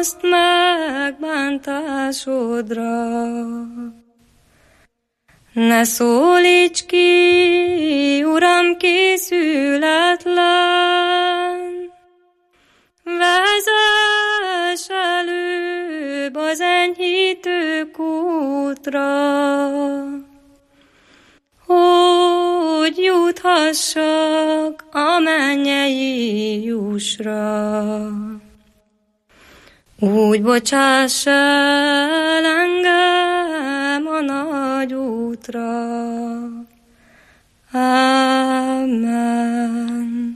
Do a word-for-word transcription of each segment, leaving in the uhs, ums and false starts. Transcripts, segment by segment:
azt megbántásodra. Ne szólíts ki, Uram, készületlen, vezess előbb az enyhítő kútra, hogy juthassak a mennyei jussra. Úgy bocsáss el engem a nagy útra. Amen.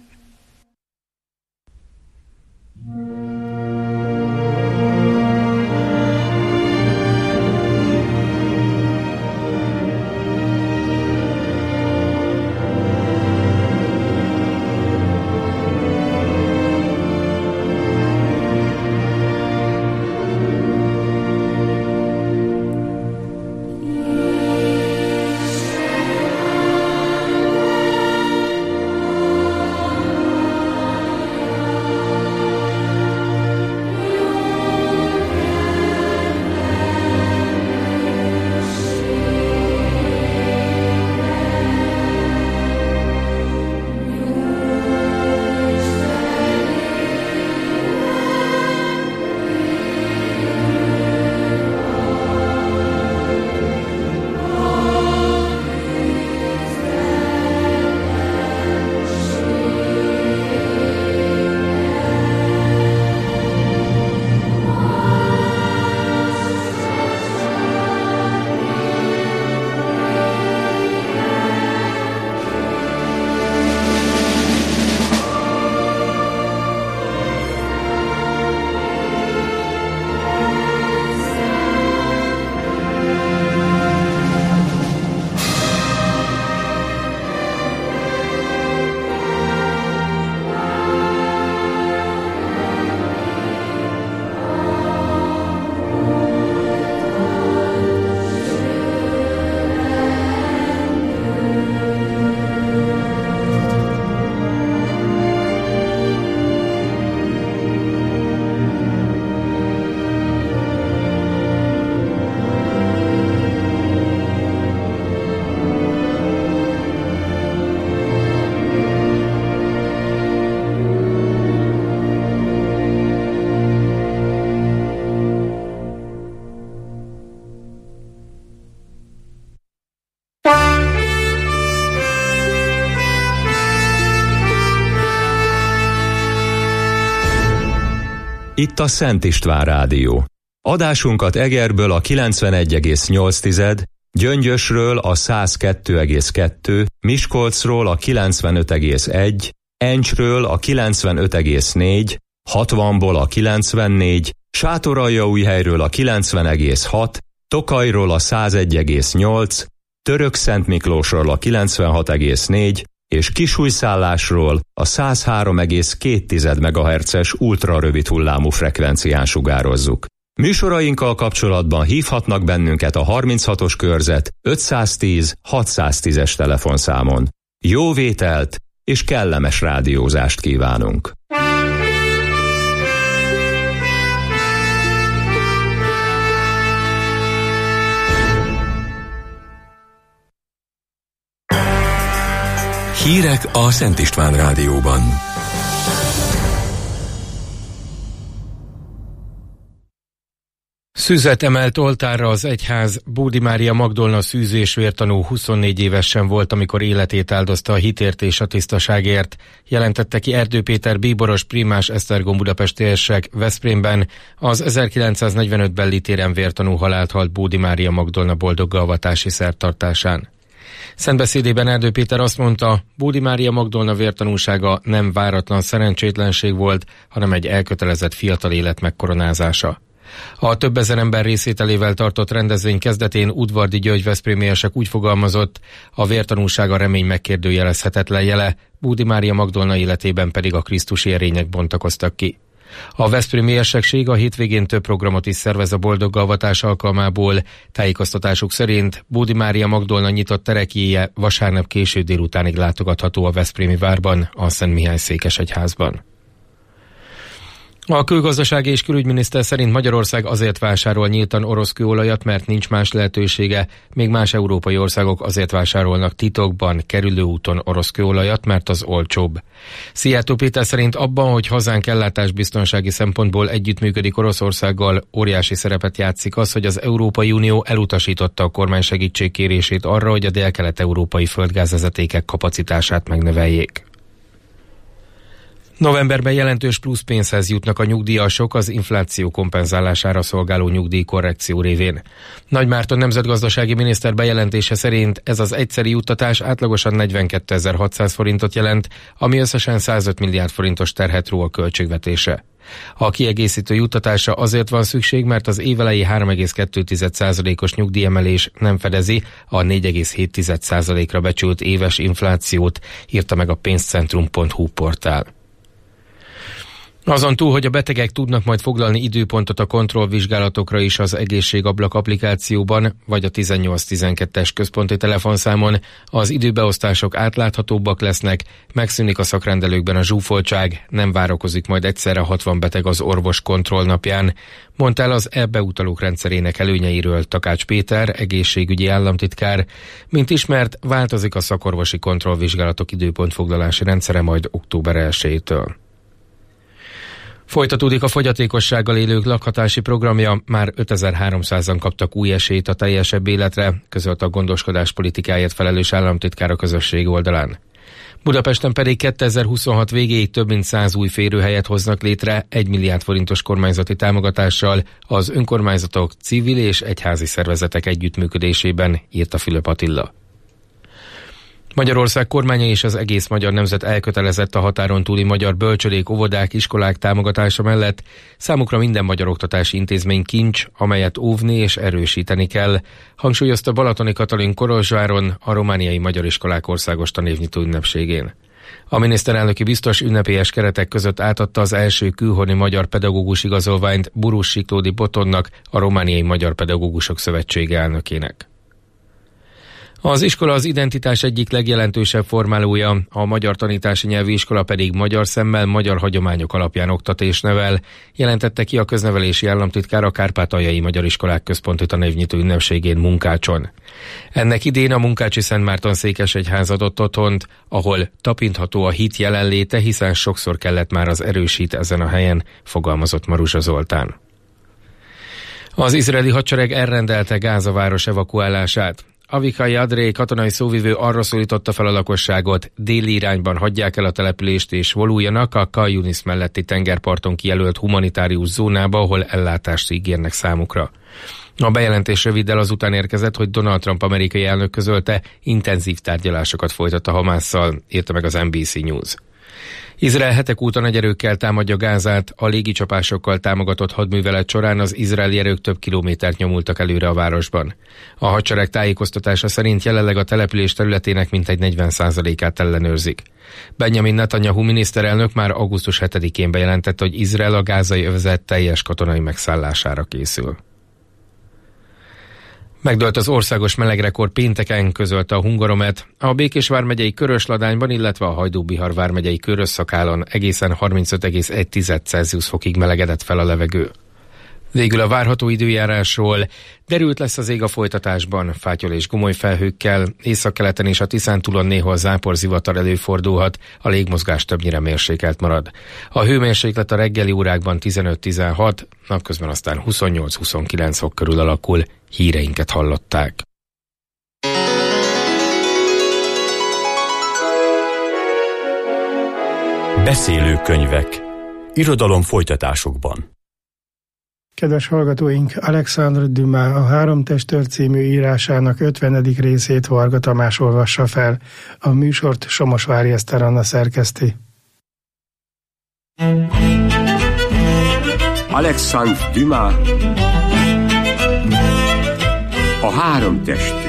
Itt a Szent István Rádió. Adásunkat Egerből a kilencvenegy egész nyolc, Gyöngyösről a száz kettő egész kettő, Miskolcról a kilencvenöt egész egy, Encsről a kilencvenöt egész négy, hatvanból a kilencvennégy, Sátoraljaújhelyről a kilencven egész hat, Tokajról a százegy egész nyolc, Törökszentmiklósról a kilencvenhat egész négy, és Kisújszállásról a száz három egész két megahertzes ultrarövid hullámú frekvencián sugározzuk. Műsorainkkal kapcsolatban hívhatnak bennünket a harminchatos körzet ötszáztíz hatszáztízes telefonszámon. Jó vételt és kellemes rádiózást kívánunk! Hírek a Szent István Rádióban. Szüzet emelt oltárra az egyház. Bódi Mária Magdolna szűző és vértanú huszonnégy évesen volt, amikor életét áldozta a hitért és a tisztaságért. Jelentette ki Erdő Péter bíboros primás Esztergom budapestiesek Veszprémben az ezerkilencszáznegyvenöt litéren vértanú halált halt Bódi Mária Magdolna boldoggaavatási szertartásán. Szentbeszédében Erdő Péter azt mondta, Bódi Mária Magdolna vértanúsága nem váratlan szerencsétlenség volt, hanem egy elkötelezett fiatal élet megkoronázása. A több ezer ember részvételével tartott rendezvény kezdetén Udvardi György veszprémiesek úgy fogalmazott, a vértanúsága remény megkérdőjelezhetetlen jele, Bódi Mária Magdolna életében pedig a krisztusi erények bontakoztak ki. A veszprémi érsekség a hétvégén több programot is szervez a boldoggavatás alkalmából. Tájékoztatásuk szerint Bódi Mária Magdolna nyitott terekjéje vasárnap késő délutánig látogatható a veszprémi várban, a Szent Mihály székesegyházban. A külgazdasági és külügyminiszter szerint Magyarország azért vásárol nyíltan orosz kőolajat, mert nincs más lehetősége, még más európai országok azért vásárolnak titokban, kerülőúton orosz kőolajat, mert az olcsóbb. Szijjártó Péter szerint abban, hogy hazánk ellátásbiztonsági szempontból együttműködik Oroszországgal, óriási szerepet játszik az, hogy az Európai Unió elutasította a kormány segítségkérését arra, hogy a délkelet-európai földgázvezetékek kapacitását megnöveljék. Novemberben jelentős plusz pénzhez jutnak a nyugdíjasok az infláció kompenzálására szolgáló nyugdíjkorrekció révén. Nagy Márton nemzetgazdasági miniszter bejelentése szerint ez az egyszeri juttatás átlagosan negyvenkétezer-hatszáz forintot jelent, ami összesen százöt milliárd forintos terhet ró a költségvetésre. A kiegészítő juttatásra azért van szükség, mert az évelei három egész kettő százalékos nyugdíjemelés nem fedezi a négy egész hét százalékra becsült éves inflációt, írta meg a pénzcentrum pont hu portál. Azon túl, hogy a betegek tudnak majd foglalni időpontot a kontrollvizsgálatokra is az Egészségablak applikációban, vagy a tizennyolc tizenkettes központi telefonszámon, az időbeosztások átláthatóbbak lesznek, megszűnik a szakrendelőkben a zsúfoltság, nem várakozik majd egyszerre hatvan beteg az orvos kontrollnapján, mondta el az e-beutalók rendszerének előnyeiről Takács Péter, egészségügyi államtitkár. Mint ismert, változik a szakorvosi kontrollvizsgálatok időpontfoglalási rendszere majd október elsejétől. Folytatódik a fogyatékossággal élők lakhatási programja, már ötezer-háromszázan kaptak új esélyt a teljesebb életre, közölte a gondoskodás politikáért felelős államtitkár a közösség oldalán. Budapesten pedig kétezer-huszonhat végéig több mint száz új férőhelyet hoznak létre egy milliárd forintos kormányzati támogatással az önkormányzatok, civil és egyházi szervezetek együttműködésében, írta Fülöp Attila. Magyarország kormánya és az egész magyar nemzet elkötelezett a határon túli magyar bölcsödék, óvodák, iskolák támogatása mellett. Számukra minden magyar oktatási intézmény kincs, amelyet óvni és erősíteni kell, hangsúlyozta Balatoni Katalin Kolozsváron a romániai magyar iskolák országos tanévnyitó ünnepségén. A miniszterelnöki biztos ünnepélyes keretek között átadta az első külhoni magyar pedagógus igazolványt Burus Siklódi Botonnak, a Romániai Magyar Pedagógusok Szövetsége elnökének. Az iskola az identitás egyik legjelentősebb formálója, a Magyar Tanítási Nyelvi Iskola pedig magyar szemmel, magyar hagyományok alapján oktat és nevel, jelentette ki a köznevelési államtitkár a Kárpátaljai Magyar Iskolák Központi Tanévnyitó ünnepségén Munkácson. Ennek idén a munkácsi Szentmárton székesegyház adott otthont, ahol tapintható a hit jelenléte, hiszen sokszor kellett már az erős hit ezen a helyen, fogalmazott Maruzsa Zoltán. Az izraeli hadsereg elrendelte Gáza város evakuálását. Avikai Adré katonai szóvivő arra szólította fel a lakosságot, déli irányban hagyják el a települést és vonuljanak a Khan Yunis melletti tengerparton kijelölt humanitárius zónába, ahol ellátást ígérnek számukra. A bejelentés röviddel azután érkezett, hogy Donald Trump amerikai elnök közölte, intenzív tárgyalásokat folytat a Hamásszal, írta meg az en bé cé News. Izrael hetek óta nagy erőkkel támadja Gázát, a légicsapásokkal támogatott hadművelet során az izraeli erők több kilométert nyomultak előre a városban. A hadsereg tájékoztatása szerint jelenleg a település területének mintegy negyven százalékát ellenőrzik. Benjamin Netanyahu miniszterelnök már augusztus hetedikén bejelentette, hogy Izrael a gázai övezet teljes katonai megszállására készül. Megdőlt az országos melegrekord pénteken, közölte a Hungaromet. A Békés vármegyei Körösladányban, illetve a Hajdú-Bihar vármegyei Körösszakálon egészen harmincöt egész egy Celsius fokig melegedett fel a levegő. Végül a várható időjárásról. Derült lesz az ég a folytatásban, fátyol és gomoly felhőkkel, északkeleten és a Tiszántúlon néhol záporzivatar előfordulhat, a légmozgás többnyire mérsékelt marad. A hőmérséklet a reggeli órákban tizenöt-tizenhat, napközben aztán huszonnyolc-huszonkilenc fok körül alakul. Híreinket hallották. Beszélő könyvek. Irodalom folytatásokban. Kedves hallgatóink, Alexandre Dumas a Három testőr című írásának ötvenedik részét Varga Tamás olvassa fel. A műsort Somosvári Eszter Anna szerkeszti. Alexandre Dumas a Három testőr.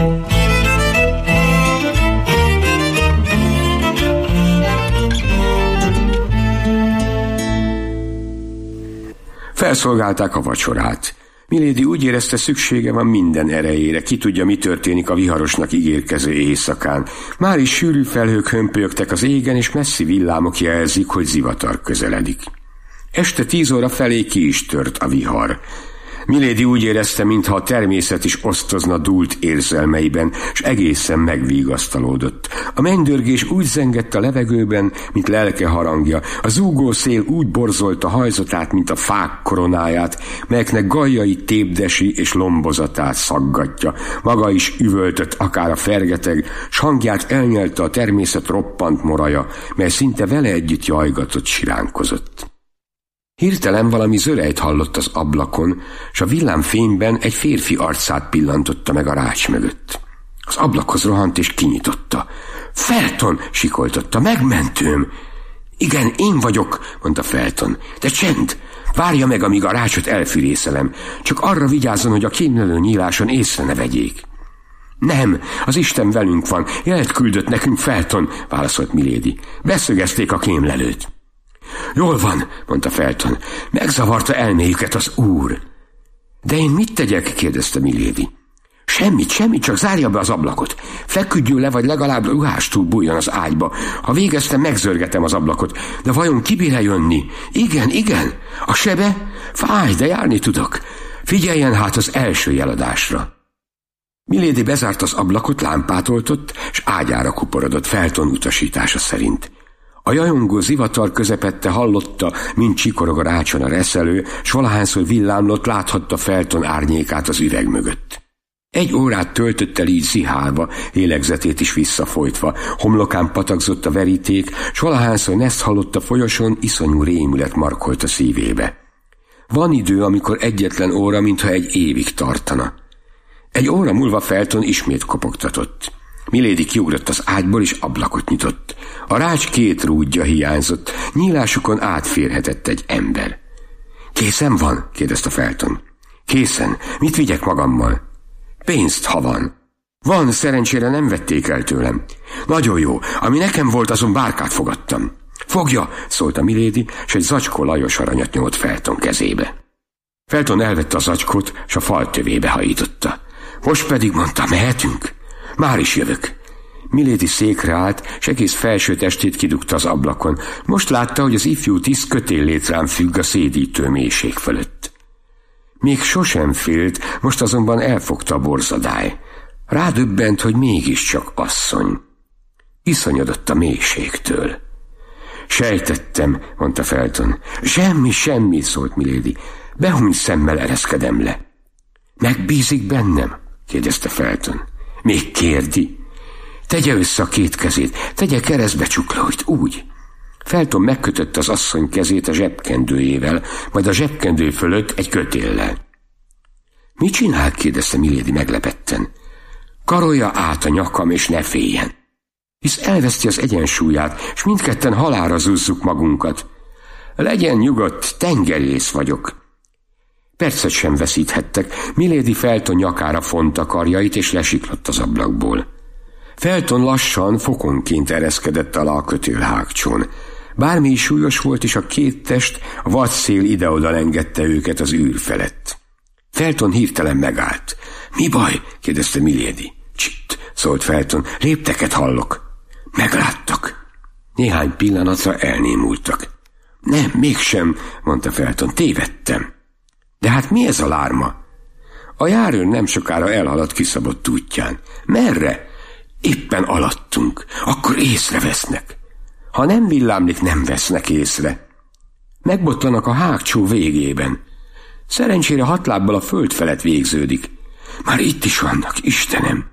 Felszolgálták a vacsorát. Milady úgy érezte, szüksége van minden erejére, ki tudja, mi történik a viharosnak ígérkező éjszakán. Már is sűrű felhők hömpölyögtek az égen, és messzi villámok jelzik, hogy zivatar közeledik. Este tíz óra felé ki is tört a vihar. Milady úgy érezte, mintha a természet is osztozna dúlt érzelmeiben, s egészen megvigasztalódott. A mennydörgés úgy zengett a levegőben, mint lelke harangja. A zúgó szél úgy borzolta hajzatát, mint a fák koronáját, melyeknek gajjai tépdesi és lombozatát szaggatja. Maga is üvöltött akár a fergeteg, s hangját elnyelte a természet roppant moraja, mely szinte vele együtt jajgatott, siránkozott. Hirtelen valami zörejt hallott az ablakon, s a villámfényben egy férfi arcát pillantotta meg a rács mögött. Az ablakhoz rohant és kinyitotta. Felton, sikoltotta, megmentőm. Igen, én vagyok, mondta Felton. De csend, várja meg, amíg a rácsot elfűrészelem. Csak arra vigyázzon, hogy a kémlelő nyíláson észre ne vegyék. Nem, az Isten velünk van, jelet küldött nekünk Felton, válaszolt Milady. Beszögezték a kémlelőt. Jól van, mondta Felton, megzavarta elméjüket az úr. De én mit tegyek? kérdezte Milady. Semmit, semmit, csak zárja be az ablakot. Feküdjön le, vagy legalább ruhástól bújjon az ágyba. Ha végeztem, megzörgetem az ablakot. De vajon ki bír jönni? Igen, igen. A sebe? Fáj, de járni tudok. Figyeljen hát az első jeladásra. Milady bezárt az ablakot, lámpát oltott, s ágyára kuporodott Felton utasítása szerint. A jajongó zivatar közepette hallotta, mint csikorog a rácson a reszelő, s valahányszor villámlott, láthatta Felton árnyékát az üveg mögött. Egy órát töltött el így zihálva, lélegzetét is visszafolytva, homlokán patakzott a veríték, s valahányszor neszt hallott a folyoson, iszonyú rémület markolt a szívébe. Van idő, amikor egyetlen óra, mintha egy évig tartana. Egy óra múlva Felton ismét kopogtatott. Milady kiugrott az ágyból, és ablakot nyitott. A rács két rúdja hiányzott, nyílásukon átférhetett egy ember. Készen van? kérdezte Felton. Készen. Mit vigyek magammal? Pénzt, ha van. Van, szerencsére nem vették el tőlem. Nagyon jó, ami nekem volt, azon bárkát fogadtam. Fogja, szólta Milady, s egy zacskó lajos aranyat nyomott Felton kezébe. Felton elvette a zacskót, s a fal tövébe hajította. Most pedig, mondta, mehetünk? Már is jövök. Milady székre állt, s egész felső testét kidugta az ablakon. Most látta, hogy az ifjú tiszt kötéllétrán függ a szédítő mélység fölött. Még sosem félt, most azonban elfogta a borzadály. Rádöbbent, hogy mégiscsak asszony. Iszonyodott a mélységtől. Sejtettem, mondta Felton. Semmi, semmi, szólt Milady. Behúny szemmel ereszkedem le. Megbízik bennem? kérdezte Felton. Még kérdi. Tegye össze a két kezét, tegye keresztbe csuklóit, úgy. Felton megkötötte az asszony kezét a zsebkendőjével, majd a zsebkendő fölött egy kötéllel. Mit csinál? kérdezte Milady meglepetten. Karolja át a nyakam, és ne féljen. Hisz elveszti az egyensúlyát, és mindketten halálra zúzzuk magunkat. Legyen nyugodt, tengerész vagyok. Percet sem veszíthettek, Milady Felton nyakára fonta karjait, és lesiklott az ablakból. Felton lassan, fokonként ereszkedett alá a kötélhágcsón. Bármi is súlyos volt, és a két test, a vadszél ide-oda lengette őket az űr felett. Felton hirtelen megállt. Mi baj? kérdezte Milady. Csitt, szólt Felton, lépteket hallok. Megláttak. Néhány pillanatra elnémultak. Nem, mégsem, mondta Felton, tévedtem. De hát mi ez a lárma? A járőr nem sokára elhaladt kiszabott útján. Merre? Éppen alattunk. Akkor észrevesznek. Ha nem villámlik, nem vesznek észre. Megbotlanak a hágcsó végében. Szerencsére hat lábbal a föld felett végződik. Már itt is vannak, Istenem!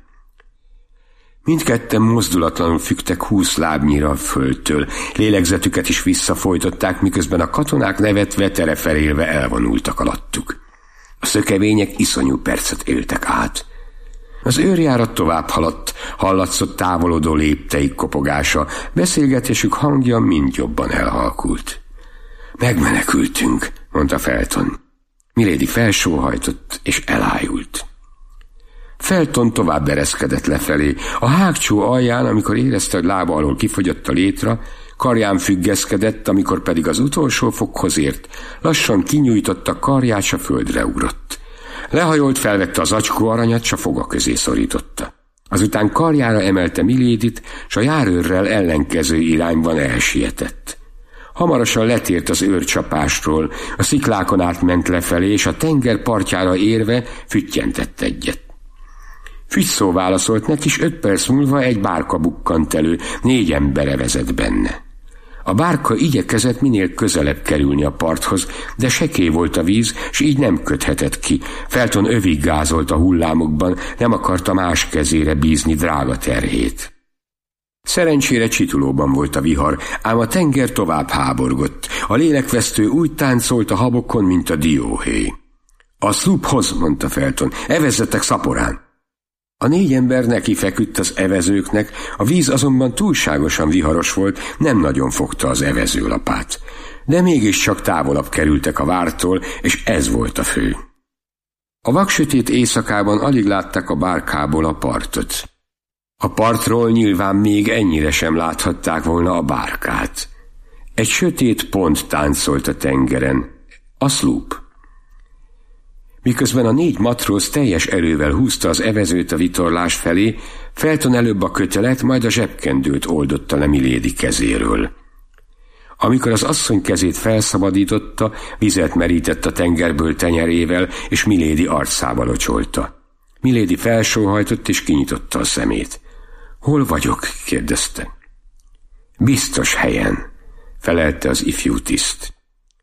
Mindketten mozdulatlanul függtek húsz lábnyira a földtől, lélegzetüket is visszafojtották, miközben a katonák nevetve, tereferélve elvonultak alattuk. A szökevények iszonyú percet éltek át. Az őrjárat tovább haladt, hallatszott távolodó lépteik kopogása, beszélgetésük hangja mind jobban elhalkult. Megmenekültünk, mondta Felton. Milady felsóhajtott és elájult. Felton tovább ereszkedett lefelé. A hágcsó alján, amikor érezte, hogy lába alól kifogyott a létra, karján függeszkedett, amikor pedig az utolsó fokhoz ért, lassan kinyújtotta karját, s a földre ugrott. Lehajolt, felvette az acskó aranyat, s a foga közé szorította. Azután karjára emelte Miladyt, s a járőrrel ellenkező irányban elsietett. Hamarosan letért az őrcsapásról, a sziklákon át ment lefelé, és a tenger partjára érve füttyentett egyet. Fügyszó válaszolt neki, és öt perc múlva egy bárka bukkant elő, négy embere vezet benne. A bárka igyekezett minél közelebb kerülni a parthoz, de sekély volt a víz, s így nem köthetett ki. Felton övig gázolt a hullámokban, nem akarta más kezére bízni drága terhét. Szerencsére csitulóban volt a vihar, ám a tenger tovább háborgott. A lélekvesztő úgy táncolt a habokon, mint a dióhéj. A szluphoz, mondta Felton, evezzetek szaporán. A négy ember neki feküdt az evezőknek, a víz azonban túlságosan viharos volt, nem nagyon fogta az evezőlapát. De mégiscsak távolabb kerültek a vártól, és ez volt a fő. A vaksötét éjszakában alig látták a bárkából a partot. A partról nyilván még ennyire sem láthatták volna a bárkát. Egy sötét pont táncolt a tengeren, a szlúp. Miközben a négy matróz teljes erővel húzta az evezőt a vitorlás felé, Felton előbb a kötelet, majd a zsebkendőt oldotta le Milady kezéről. Amikor az asszony kezét felszabadította, vizet merített a tengerből tenyerével, és Milady arcába locsolta. Milady felsóhajtott és kinyitotta a szemét. Hol vagyok? kérdezte. Biztos helyen, felelte az ifjú tiszt.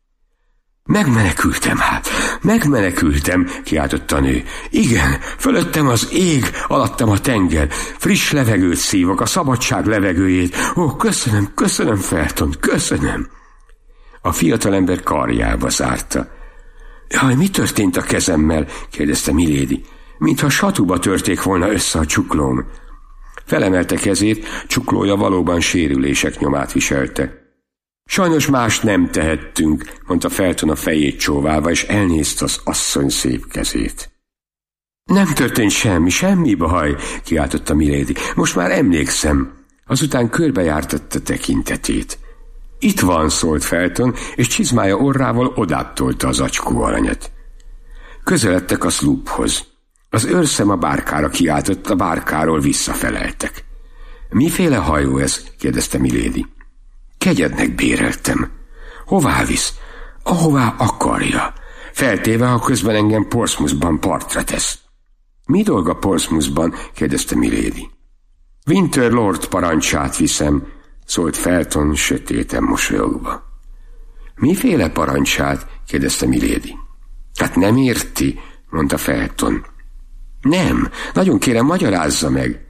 Megmenekültem hát, megmenekültem, kiáltotta a nő. Igen, fölöttem az ég, alattam a tenger, friss levegőt szívok, a szabadság levegőjét. Ó, köszönöm, köszönöm, Felton, köszönöm. A fiatalember karjába zárta. Jaj, mi történt a kezemmel? kérdezte Milady. Mintha satuba törték volna össze a csuklóm. Felemelte kezét, csuklója valóban sérülések nyomát viselte. Sajnos mást nem tehettünk, mondta Felton a fejét csóválva, és elnézte az asszony szép kezét. Nem történt semmi, semmi baj, kiáltotta Milady. Most már emlékszem. Azután körbejártatta tekintetét. Itt van, szólt Felton, és csizmája orrával odább tolta az acskó aranyat. Közeledtek a szlúphoz. Az őrszem a bárkára kiáltott, a bárkáról visszafeleltek. Miféle hajó ez? kérdezte Milady. Kegyednek béreltem. Hová visz? Ahová akarja. Feltéve, ha közben engem Portsmouthban partra tesz. Mi dolga Portsmouthban? kérdezte Milady. Winter Lord parancsát viszem, szólt Felton sötéten mosolyogva. Miféle parancsát? kérdezte Milady. Hát nem érti, mondta Felton. Nem, nagyon kérem, magyarázza meg.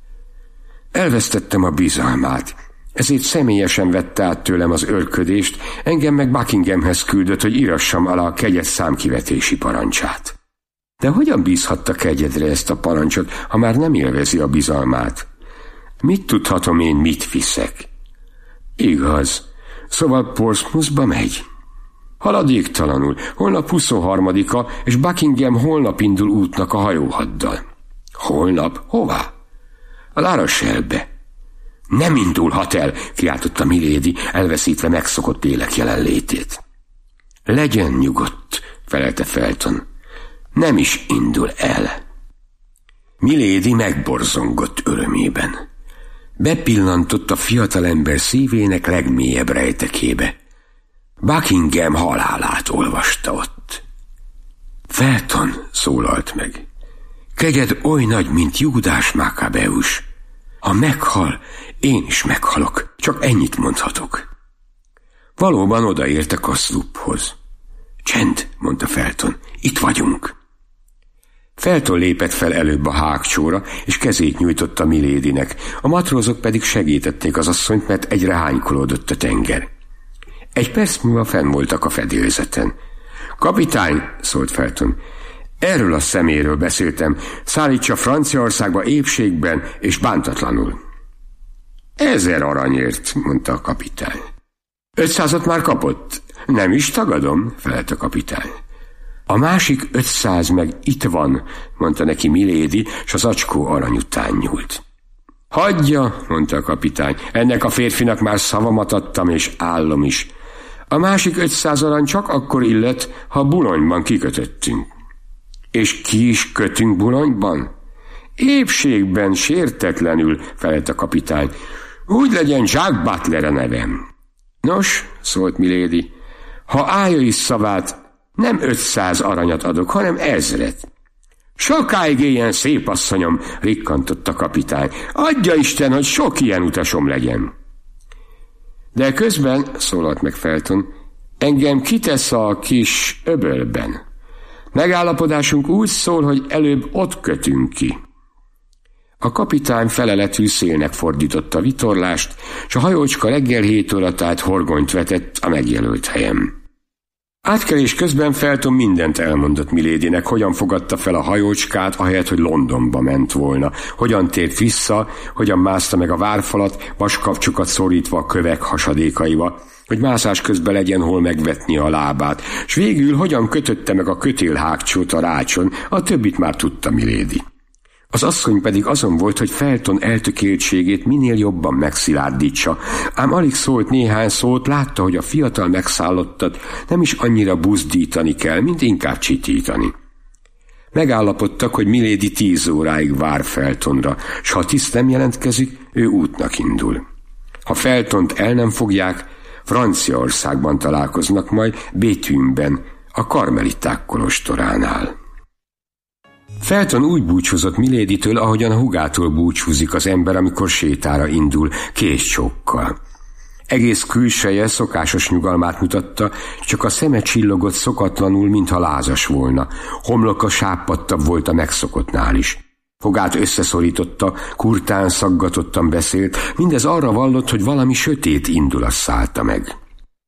Elvesztettem a bizalmát, ezért személyesen vette át tőlem az őrködést, engem meg Buckinghamhez küldött, hogy írassam alá a kegyed számkivetési parancsát. De hogyan bízhatta kegyedre ezt a parancsot, ha már nem élvezi a bizalmát? Mit tudhatom én, mit viszek? Igaz, szóval Portsmouthba megy. Haladéktalanul, holnap huszonharmadika, és Buckingham holnap indul útnak a hajóhaddal. Holnap? Hová? A La Rochelle-be. Nem indulhat el, kiáltotta Milady, elveszítve megszokott lélek jelenlétét. Legyen nyugodt, felelte Felton. Nem is indul el. Milady megborzongott örömében. Bepillantott a fiatalember szívének legmélyebb rejtekébe. Buckingham halálát olvasta ott. Felton, szólalt meg. Kegyed oly nagy, mint Júdás Makabeus. Ha meghal, én is meghalok, csak ennyit mondhatok. Valóban odaértek a szluphoz. Csend, mondta Felton, itt vagyunk. Felton lépett fel előbb a hágcsóra, és kezét nyújtotta Miladynek, a matrózok pedig segítették az asszonyt, mert egyre hánykolódott a tenger. Egy perc múlva fenn voltak a fedélzeten. Kapitány, szólt Felton, erről a szeméről beszéltem, szállítsa Franciaországba épségben és bántatlanul. Ezer aranyért, mondta a kapitány. Ötszázat már kapott? Nem is tagadom, felelt a kapitány. A másik ötszáz meg itt van, mondta neki Milady, s az acskó arany után nyúlt. Hagyja, mondta a kapitány, ennek a férfinak már szavamat adtam, és állom is. A másik ötszáz arany csak akkor illet, ha Boulogne-ban kikötöttünk. És ki is kötünk Boulogne-ban? Épségben, sértetlenül, felelt a kapitány. Úgy legyen, Jacques Butler a nevem. Nos, szólt Milady, ha állja is szavát, nem ötszáz aranyat adok, hanem ezret. Sokáig éljen, szép asszonyom, rikkantott a kapitány. Adja Isten, hogy sok ilyen utasom legyen. De közben, szólalt meg Felton, engem kitesz a kis öbölben. Megállapodásunk úgy szól, hogy előbb ott kötünk ki. A kapitány feleletű szélnek fordította a vitorlást, s a hajócska reggel hét óra tájt horgonyt vetett a megjelölt helyen. Átkelés közben Felton mindent elmondott Miladynek, hogyan fogadta fel a hajócskát, ahelyett, hogy Londonba ment volna, hogyan tért vissza, hogyan mászta meg a várfalat, vaskapcsokat szorítva a kövek hasadékaiba, hogy mászás közben legyen hol megvetni a lábát, s végül hogyan kötötte meg a kötélhágcsót a rácson, a többit már tudta Milady. Az asszony pedig azon volt, hogy Felton eltökéltségét minél jobban megszilárdítsa, ám alig szólt néhány szót, látta, hogy a fiatal megszállottat nem is annyira buzdítani kell, mint inkább csitítani. Megállapodtak, hogy Milady tíz óráig vár Feltonra, s ha tiszt nem jelentkezik, ő útnak indul. Ha Feltont el nem fogják, Franciaországban találkoznak majd, Béthune-ben, a karmeliták kolostoránál. Felton úgy búcsúzott Miladytől, ahogyan a hugától búcsúzik az ember, amikor sétára indul, késcsókkal. Egész külseje szokásos nyugalmát mutatta, csak a szeme csillogott szokatlanul, mintha lázas volna. Homloka sápadtabb volt a megszokottnál is. Fogát összeszorította, kurtán szaggatottan beszélt, mindez arra vallott, hogy valami sötét indulat szállta meg.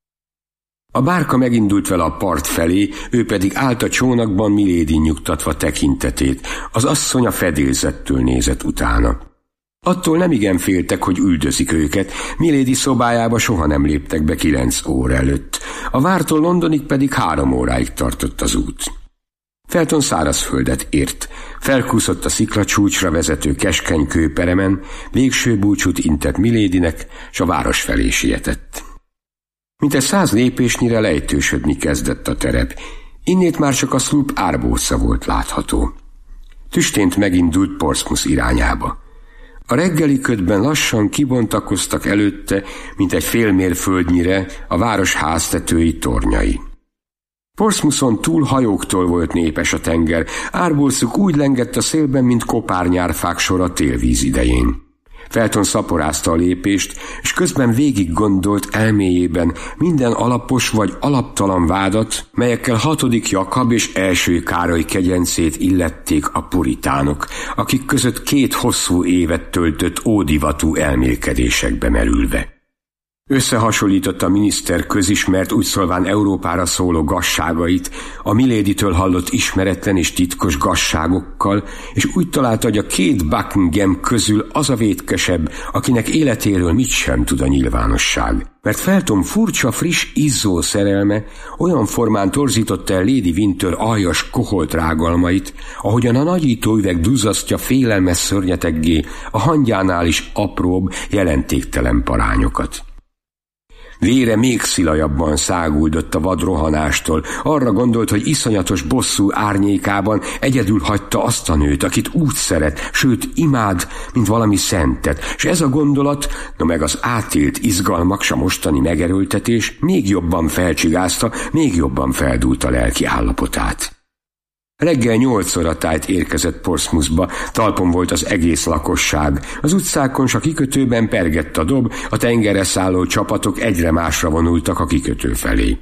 A bárka megindult vele a part felé, ő pedig állt a csónakban, Milady nyugtatva tekintetét. Az asszony a fedélzettől nézett utána. Attól nemigen féltek, hogy üldözik őket, Milady szobájába soha nem léptek be kilenc óra előtt. A vártól Londonig pedig három óráig tartott az út. Felton szárazföldet ért, felkúszott a sziklacsúcsra vezető keskeny kőperemen, végső búcsút intett Miladynek, s a város felé sietett. Mintegy száz lépésnyire lejtősödni kezdett a terep, innét már csak a szlup árbóca volt látható. Tüstént megindult Portsmouth irányába. A reggeli ködben lassan kibontakoztak előtte, mint egy fél mérföldnyire a város háztetői tornyai. Portsmouthon túl hajóktól volt népes a tenger, árbócuk úgy lengett a szélben, mint kopárnyárfák sora télvíz idején. Felton szaporázta a lépést, és közben végig gondolt elméjében minden alapos vagy alaptalan vádat, melyekkel hatodik Jakab és első Károly kegyencét illették a puritánok, akik között két hosszú évet töltött ódivatú elmélkedésekbe merülve. Összehasonlította a miniszter közismert, úgy szólván Európára szóló gazságait a Miladytől hallott ismeretlen és titkos gazságokkal, és úgy találta, hogy a két Buckingham közül az a vétkesebb, akinek életéről mit sem tud a nyilvánosság. Mert Felton furcsa, friss, izzó szerelme olyan formán torzította el Lady Winter aljas, koholt rágalmait, ahogyan a nagyítóüveg duzzasztja félelmes szörnyeteggé a hangyánál is apróbb, jelentéktelen parányokat. Vére még szilajabban száguldott a vad rohanástól. Arra gondolt, hogy iszonyatos bosszú árnyékában egyedül hagyta azt a nőt, akit úgy szeret, sőt imád, mint valami szentet, és ez a gondolat, no meg az átélt izgalmak, s a mostani megerőltetés még jobban felcsigázta, még jobban feldúlt a lelki állapotát. Reggel nyolc óra tájt érkezett Portsmouthba, talpon volt az egész lakosság. Az utcákon s a kikötőben pergett a dob, a tengerre szálló csapatok egyre másra vonultak a kikötő felé.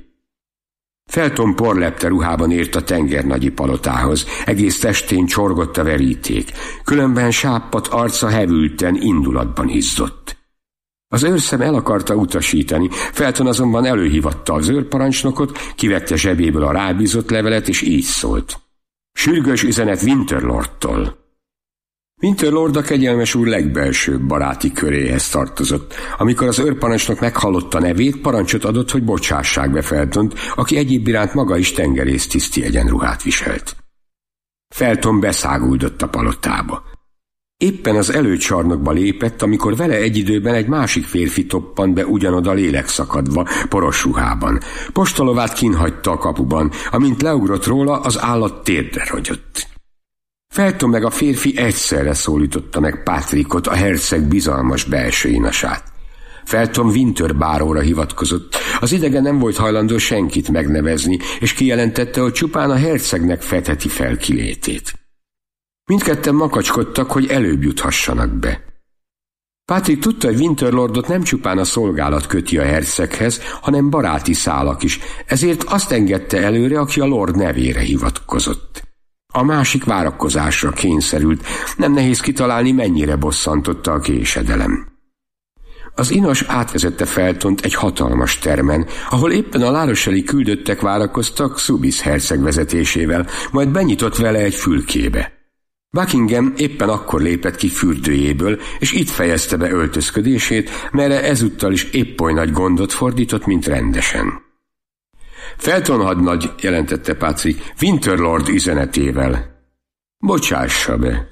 Felton porlepte ruhában ért a tengernagyi palotához, egész testén csorgott a veríték, különben sápadt arca hevülten, indulatban izzott. Az őrszem el akarta utasítani, Felton azonban előhívatta az őrparancsnokot, kivette zsebéből a rábízott levelet, és így szólt. Sürgős üzenet Winterlordtól. Winterlord a kegyelmes úr legbelsőbb baráti köréhez tartozott. Amikor az őrparancsnok meghallotta nevét, parancsot adott, hogy bocsássák be Feltont, aki egyéb iránt maga is tengerésztiszti egyenruhát viselt. Felton beszáguldott a palotába. Éppen az előcsarnokba lépett, amikor vele egy időben egy másik férfi toppant be ugyanoda lélekszakadva, poros ruhában. Postalovát kínhagyta a kapuban, amint leugrott róla, az állat térdre rogyott. Felton meg a férfi egyszerre szólította meg Patrickot, a herceg bizalmas belső inasát. Felton Winter báróra hivatkozott. Az idegen nem volt hajlandó senkit megnevezni, és kijelentette, hogy csupán a hercegnek fedheti fel kilétét. Mindketten makacskodtak, hogy előbb juthassanak be. Patrick tudta, hogy Winterlordot nem csupán a szolgálat köti a herceghez, hanem baráti szálak is, ezért azt engedte előre, aki a lord nevére hivatkozott. A másik várakozásra kényszerült, nem nehéz kitalálni, mennyire bosszantotta a késedelem. Az inas átvezette Feltont egy hatalmas termen, ahol éppen a lároseli küldöttek várakoztak Soubise herceg vezetésével, majd benyitott vele egy fülkébe. Buckingham éppen akkor lépett ki fürdőjéből, és itt fejezte be öltözködését, merre ezúttal is épp oly nagy gondot fordított, mint rendesen. Felton hadnagy, jelentette Patrick, Winterlord üzenetével. Bocsássa be.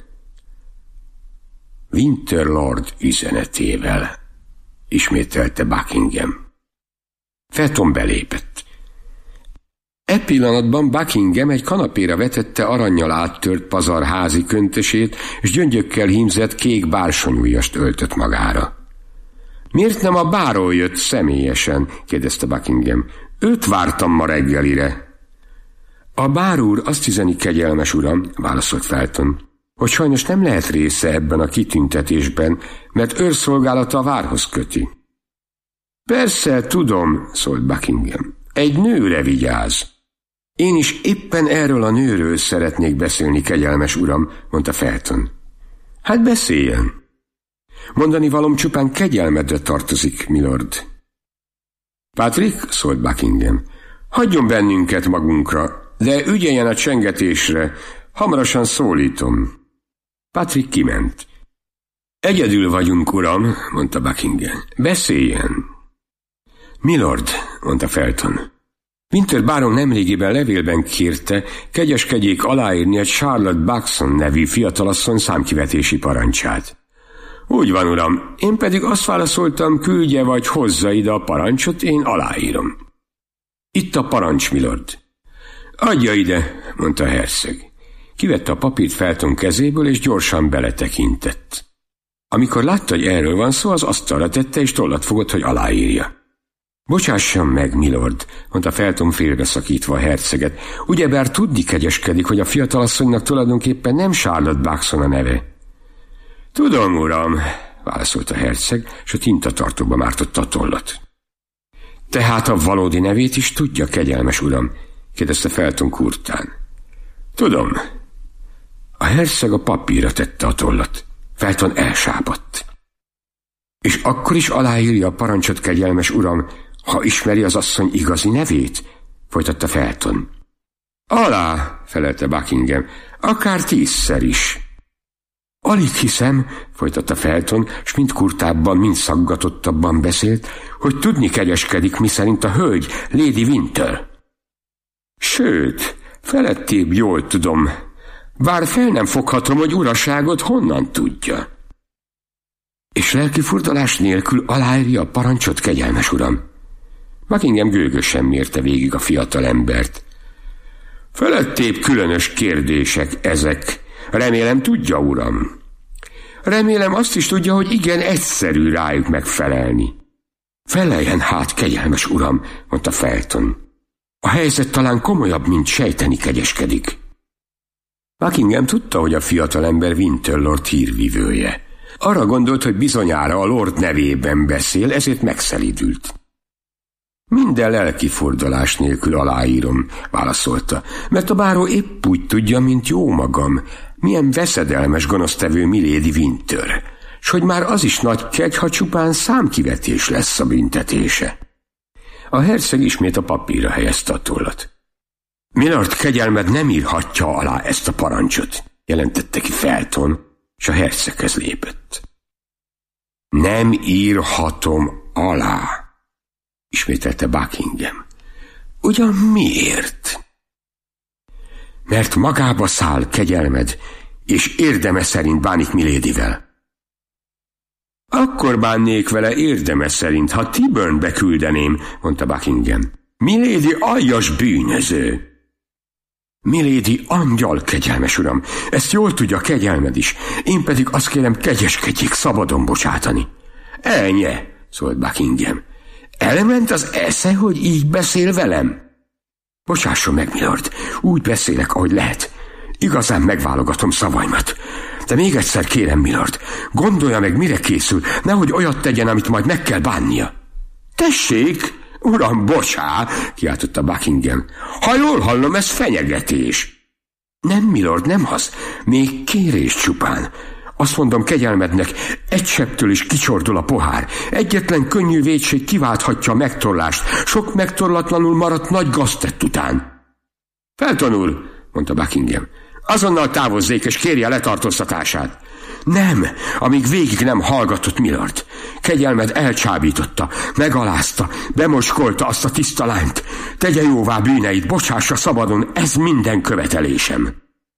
Winterlord üzenetével, ismételte Buckingham. Felton belépett. E pillanatban Buckingham egy kanapéra vetette arannyal áttört pazar házi köntösét, és gyöngyökkel hímzett kék bársonyújast öltött magára. Miért nem a báró jött személyesen? Kérdezte Buckingham. Őt vártam ma reggelire. A bár úr azt üzeni, kegyelmes uram, válaszolt Felton, hogy sajnos nem lehet része ebben a kitüntetésben, mert őrszolgálata a várhoz köti. Persze, tudom, szólt Buckingham. Egy nőre vigyáz. Én is éppen erről a nőről szeretnék beszélni, kegyelmes uram, mondta Felton. Hát beszéljen. Mondani valóm csupán kegyelmedre tartozik, milord. Patrick, szólt Buckingham, hagyjon bennünket magunkra, de ügyeljen a csengetésre, hamarosan szólítom. Patrick kiment. Egyedül vagyunk, uram, mondta Buckingham. Beszéljen. Milord, mondta Felton. Winter báron nemrégiben levélben kérte, kegyeskedjék aláírni egy Charlotte Buxton nevű fiatalasszony számkivetési parancsát. Úgy van, uram, én pedig azt válaszoltam, küldje vagy hozza ide a parancsot, én aláírom. Itt a parancs, milord. Adja ide, mondta a herceg. Kivette a papírt Felton kezéből, és gyorsan beletekintett. Amikor látta, hogy erről van szó, az asztalra tette, és tollat fogott, hogy aláírja. Bocsássam meg, milord, mondta Felton félbeszakítva a herceget. Ugyebár tudni kegyeskedik, hogy a fiatalasszonynak tulajdonképpen nem Charlotte Buxton a neve. Tudom, uram, válaszolt a herceg, és a tintatartóba mártotta a tollat. Tehát a valódi nevét is tudja, kegyelmes uram? kérdezte Felton kurtán. Tudom. A herceg a papírra tette a tollat. Felton elsápadt. És akkor is aláírja a parancsot, kegyelmes uram, ha ismeri az asszony igazi nevét? Folytatta Felton. Alá, felelte Buckingham, akár tízszer is. Alig hiszem, folytatta Felton, s mind kurtábban, mind szaggatottabban beszélt, hogy tudni kegyeskedik, miszerint a hölgy Lady Winter. Sőt, felettébb jól tudom, bár fel nem foghatom, hogy uraságot honnan tudja. És lelkifurdalás nélkül aláírja a parancsot, kegyelmes uram? Buckingham gőgösen mérte végig a fiatal embert. Felettébb különös kérdések ezek. Remélem tudja, uram. Remélem azt is tudja, hogy igen egyszerű rájuk megfelelni. Feleljen hát, kegyelmes uram, mondta Felton. A helyzet talán komolyabb, mint sejteni kegyeskedik. Buckingham tudta, hogy a fiatalember Winterlord hírvivője. Arra gondolt, hogy bizonyára a lord nevében beszél, ezért megszelídült. Minden lelkifordulás nélkül aláírom, válaszolta, mert a báró épp úgy tudja, mint jó magam, milyen veszedelmes gonosztevő Milady Winter, s hogy már az is nagy kegy, ha csupán számkivetés lesz a büntetése. A herceg ismét a papírra helyezte a tollat. Milord kegyelmed nem írhatja alá ezt a parancsot, jelentette ki Felton, és a herceghez lépett. Nem írhatom alá, ismételte Buckingham. Ugyan miért? Mert magába száll kegyelmed, és érdeme szerint bánik Miladyvel. Akkor bánnék vele érdeme szerint, ha Tiburnbe küldeném, mondta Buckingham. Milady aljas bűnöző. Milady angyal, kegyelmes uram, ezt jól tudja kegyelmed is, én pedig azt kérem, kegyeskedjék szabadon bocsátani. Elnye, szólt Buckingham. Elment az esze, hogy így beszél velem? Bocsásson meg, milord, úgy beszélek, ahogy lehet. Igazán megválogatom szavaimat. De még egyszer kérem, milord, gondolja meg, mire készül, nehogy olyat tegyen, amit majd meg kell bánnia. Tessék, uram, bocsá, kiáltotta Buckingham. Ha jól hallom, ez fenyegetés. Nem, milord, nem az. Még kérés csupán. Azt mondom kegyelmednek, egy csepptől is kicsordul a pohár. Egyetlen könnyű vétség kiválthatja a megtorlást. Sok megtorlatlanul maradt nagy gaztett után. Felton úr, mondta Buckingham, azonnal távozzék és kérje letartóztatását. Nem, amíg végig nem hallgatott, milord. Kegyelmed elcsábította, megalázta, bemoskolta azt a tiszta lányt. Tegye jóvá bűneit, bocsássa szabadon, ez minden követelésem.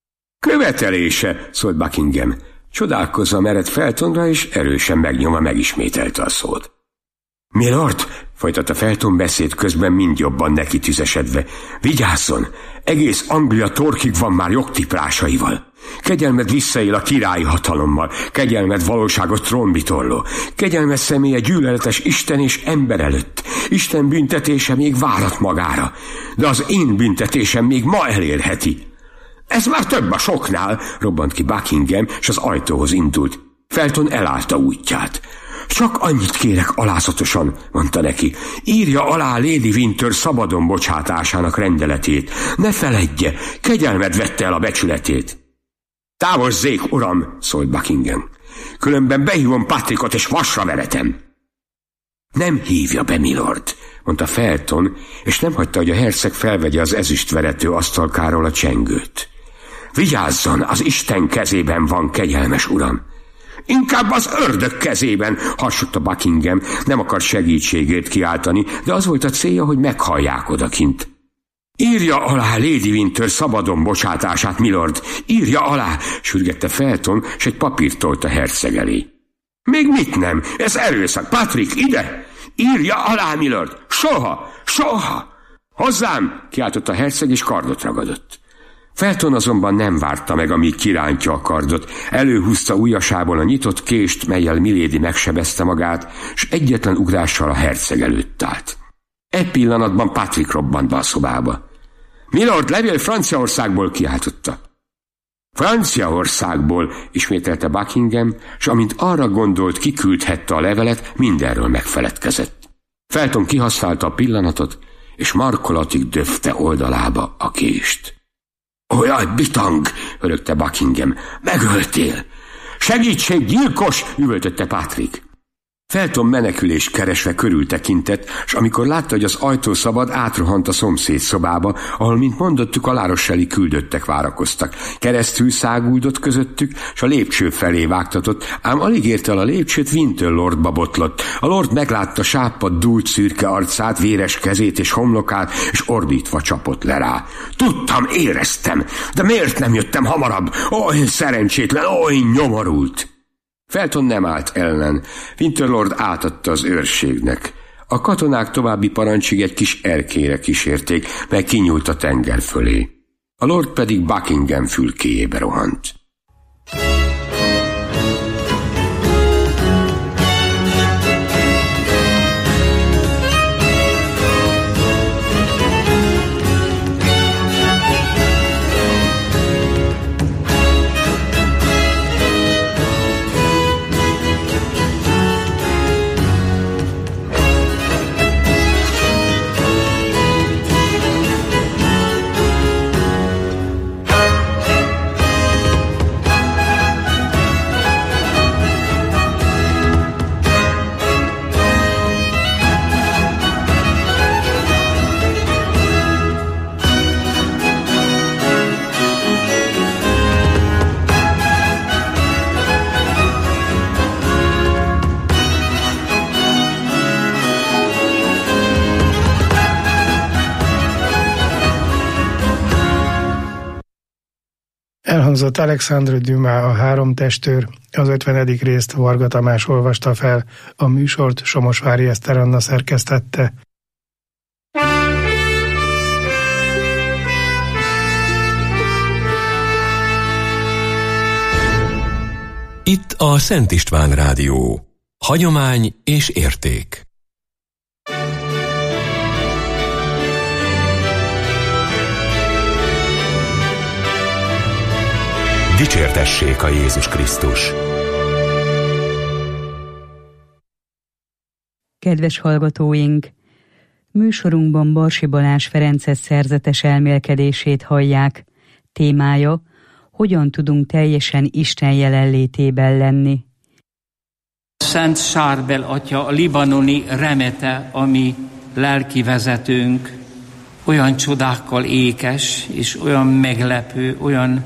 Követelése, szólt Buckingham. Csodálkozva mered Feltonra, és erősen megnyomva megismételte a szót. Milord, folytatta Felton beszéd közben mind jobban neki tüzesedve, vigyázzon, egész Anglia torkig van már jogtiprásaival. Kegyelmed visszaél a királyi hatalommal, kegyelmed valóságos trónbitorló, kegyelmed személye gyűlöletes Isten és ember előtt. Isten büntetése még várat magára, de az én büntetésem még ma elérheti. Ez már több a soknál, robbant ki Buckingham, és az ajtóhoz indult. Felton elállta útját. Csak annyit kérek alázatosan, mondta neki. Írja alá Lady Winter szabadon bocsátásának rendeletét. Ne feledje, kegyelmed vette el a becsületét. Távozzék, uram, szólt Buckingham. Különben behívom Patrickot és vasra veretem. Nem hívja be, milord, mondta Felton, és nem hagyta, hogy a herceg felvegye az ezüstverető asztalkáról a csengőt. Vigyázzon, az Isten kezében van, kegyelmes uram. Inkább az ördög kezében, harsogta Buckingham, nem akar segítségét kiáltani, de az volt a célja, hogy meghallják odakint. Írja alá Lady Winter szabadon bocsátását, milord, írja alá, sürgette Felton, s egy papírt tolt a herceg elé. Még mit nem, ez erőszak, Patrick, ide! Írja alá, milord, soha, soha! Hozzám, kiáltott a herceg, és kardot ragadott. Felton azonban nem várta meg, amíg kirántja a kardot. Előhúzta ujjasából a nyitott kést, mellyel Milady megsebezte magát, s egyetlen ugrással a herceg előtt állt. Egy pillanatban Patrick robbant be a szobába. Milord, levél Franciaországból, kiáltotta. Franciaországból, ismételte Buckingham, s amint arra gondolt, kiküldhette a levelet, mindenről megfeledkezett. Felton kihasználta a pillanatot, és markolatig döfte oldalába a kést. Ó, jaj, bitang, örögte Buckingham, megöltél! Segítség, gyilkos, üvöltötte Patrick. Felton menekülést keresve körültekintett, s amikor látta, hogy az ajtó szabad, átrohant a szomszéd szobába, ahol, mint mondottuk, a lárosseli küldöttek várakoztak. Keresztül száguldott közöttük, s a lépcső felé vágtatott, ám alig érte el a lépcsőt, Winter lordba botlott. A lord meglátta sápadt, dúlt szürke arcát, véres kezét és homlokát, és ordítva csapott le rá. Tudtam, éreztem, de miért nem jöttem hamarabb? Oly szerencsétlen, oly nyomorult! Felton nem állt ellen. Winter lord átadta az őrségnek. A katonák további parancsig egy kis erkére kísérték, mely kinyúlt a tenger fölé. A lord pedig Buckingham fülkéjébe rohant. Elhangzott Alexandre Dumas, a Három testőr, az ötvenedik részt Varga Tamás olvasta fel, a műsort Somosvári Eszter Anna szerkesztette. Itt a Szent István Rádió. Hagyomány és érték. Dicsértessék a Jézus Krisztus! Kedves hallgatóink! Műsorunkban Barsi Balázs Ferences szerzetes elmélkedését hallják. Témája: hogyan tudunk teljesen Isten jelenlétében lenni. Szent Sárbel atya, a libanoni remete, ami lelki vezetőnk, olyan csodákkal ékes, és olyan meglepő, olyan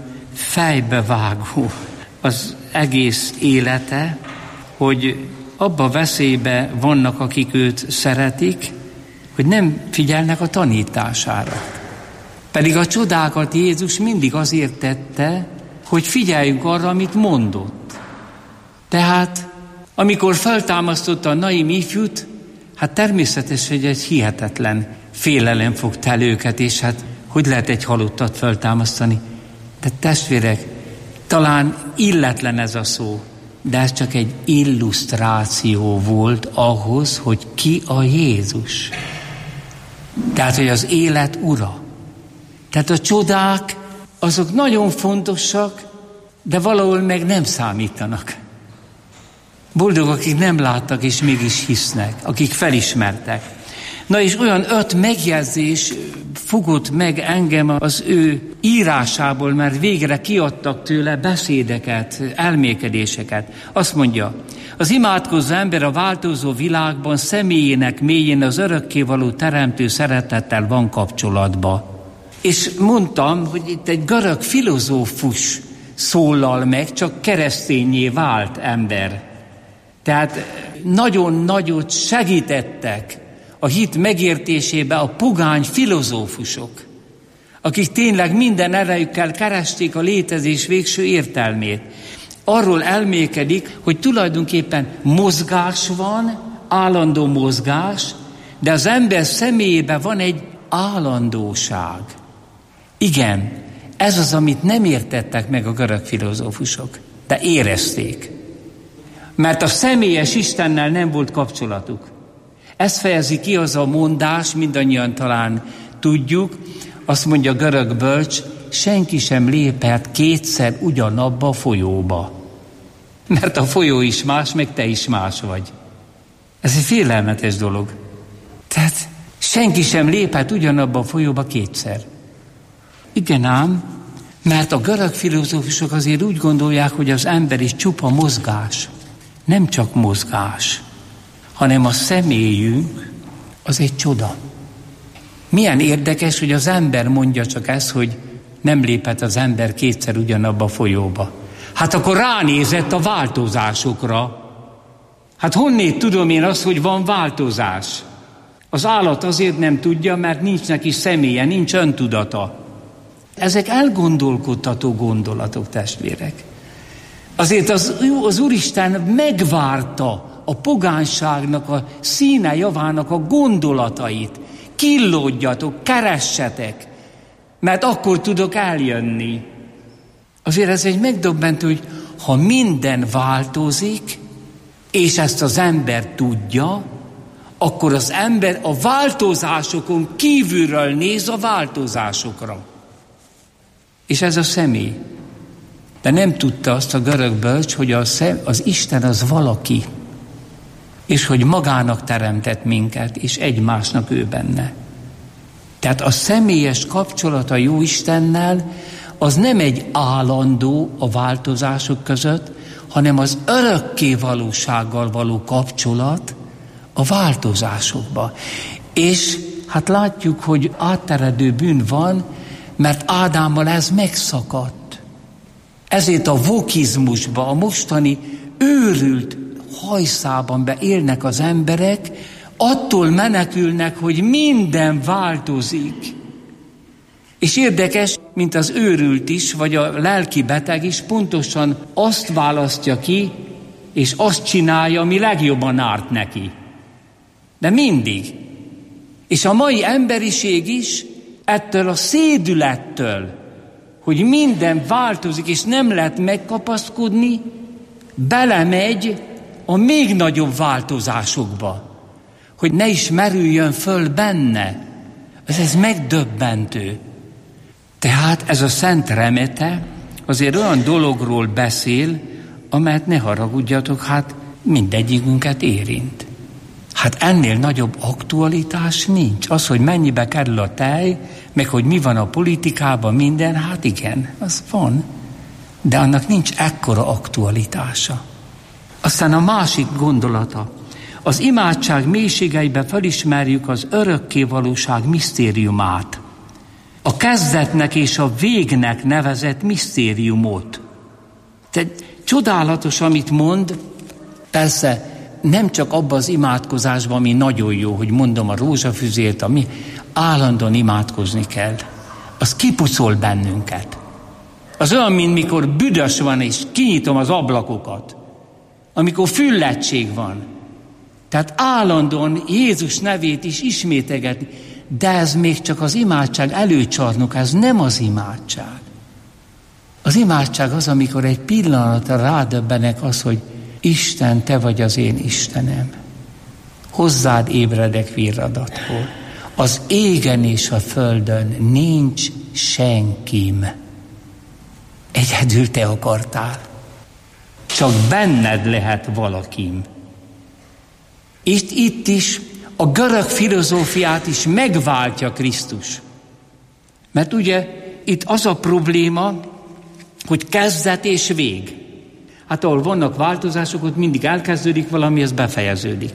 fejbevágó az egész élete, hogy abba a veszélybe vannak, akik őt szeretik, hogy nem figyelnek a tanítására. Pedig a csodákat Jézus mindig azért tette, hogy figyeljünk arra, amit mondott. Tehát, amikor feltámasztotta a Naim ifjút, hát természetesen, hogy egy hihetetlen félelem fogta el őket, és hát hogy lehet egy halottat feltámasztani? De testvérek, talán illetlen ez a szó, de ez csak egy illusztráció volt ahhoz, hogy ki a Jézus. Tehát, hogy az élet ura. Tehát a csodák, azok nagyon fontosak, de valahol meg nem számítanak. Boldog, akik nem láttak és mégis hisznek, akik felismertek. Na és olyan öt megjegyzés fogott meg engem az ő írásából, mert végre kiadtak tőle beszédeket, elmélkedéseket. Azt mondja, az imádkozó ember a változó világban személyének mélyén az örökkévaló teremtő szeretettel van kapcsolatban. És mondtam, hogy itt egy görög filozófus szólal meg, csak keresztényé vált ember. Tehát nagyon nagyot segítettek a hit megértésébe a pogány filozófusok, akik tényleg minden erejükkel keresték a létezés végső értelmét. Arról elmélkedik, hogy tulajdonképpen mozgás van, állandó mozgás, de az ember személyében van egy állandóság. Igen, ez az, amit nem értettek meg a görög filozófusok, de érezték. Mert a személyes Istennel nem volt kapcsolatuk. Ezt fejezi ki az a mondás, mindannyian talán tudjuk, azt mondja a görög bölcs, senki sem léphet kétszer ugyanabba a folyóba. Mert a folyó is más, meg te is más vagy. Ez egy félelmetes dolog. Tehát senki sem léphet ugyanabba a folyóba kétszer. Igen ám, mert a görög filozófusok azért úgy gondolják, hogy az ember is csupa mozgás. Nem csak mozgás, hanem a személyünk az egy csoda. Milyen érdekes, hogy az ember mondja csak ezt, hogy nem léphet az ember kétszer ugyanabba a folyóba. Hát akkor ránézett a változásokra. Hát honnét tudom én azt, hogy van változás? Az állat azért nem tudja, mert nincs neki személye, nincs öntudata. Ezek elgondolkodtató gondolatok, testvérek. Azért az, az Úristen megvárta a pogányságnak, a színe javának a gondolatait. Killódjatok, keressetek, mert akkor tudok eljönni. Azért ez egy megdöbbentő, hogy ha minden változik, és ezt az ember tudja, akkor az ember a változásokon kívülről néz a változásokra. És ez a személy. De nem tudta azt a görög bölcs, hogy a szem, az Isten az valaki, és hogy magának teremtett minket, és egymásnak ő benne. Tehát a személyes kapcsolat a jó Istennel az nem egy állandó a változások között, hanem az örökké valósággal való kapcsolat a változásokba. És hát látjuk, hogy átteredő bűn van, mert Ádámmal ez megszakadt. Ezért a vokizmusba, a mostani őrült hajszában beélnek az emberek, attól menekülnek, hogy minden változik. És érdekes, mint az őrült is, vagy a lelki beteg is pontosan azt választja ki, és azt csinálja, ami legjobban árt neki. De mindig. És a mai emberiség is ettől a szédülettől, hogy minden változik, és nem lehet megkapaszkodni, belemegy a még nagyobb változásokba, hogy ne is merüljön föl benne. Ez, ez megdöbbentő. Tehát ez a szent remete azért olyan dologról beszél, amelyet ne haragudjatok, hát mindegyikünket érint. Hát ennél nagyobb aktualitás nincs. Az, hogy mennyibe kerül a tej, meg hogy mi van a politikában, minden, hát igen, az van. De annak nincs ekkora aktualitása. Aztán a másik gondolata. Az imádság mélységeiben felismerjük az örökkévalóság misztériumát. A kezdetnek és a végnek nevezett misztériumot. Tehát csodálatos, amit mond, persze nem csak abban az imádkozásban, ami nagyon jó, hogy mondom a rózsafüzért, ami állandóan imádkozni kell. Az kipucol bennünket. Az olyan, mint mikor büdös van, és kinyitom az ablakokat. Amikor füllettség van. Tehát állandóan Jézus nevét is ismételgetni. De ez még csak az imádság előcsarnok, ez nem az imádság. Az imádság az, amikor egy pillanatra rádöbbenek az, hogy Isten, te vagy az én Istenem. Hozzád ébredek virradatból. Az égen és a földön nincs senkim. Egyedül te akartál. Csak benned lehet valakim. Itt, itt is a görög filozófiát is megváltja Krisztus. Mert ugye itt az a probléma, hogy kezdet és vég. Hát ahol vannak változások, ott mindig elkezdődik valami, ez befejeződik.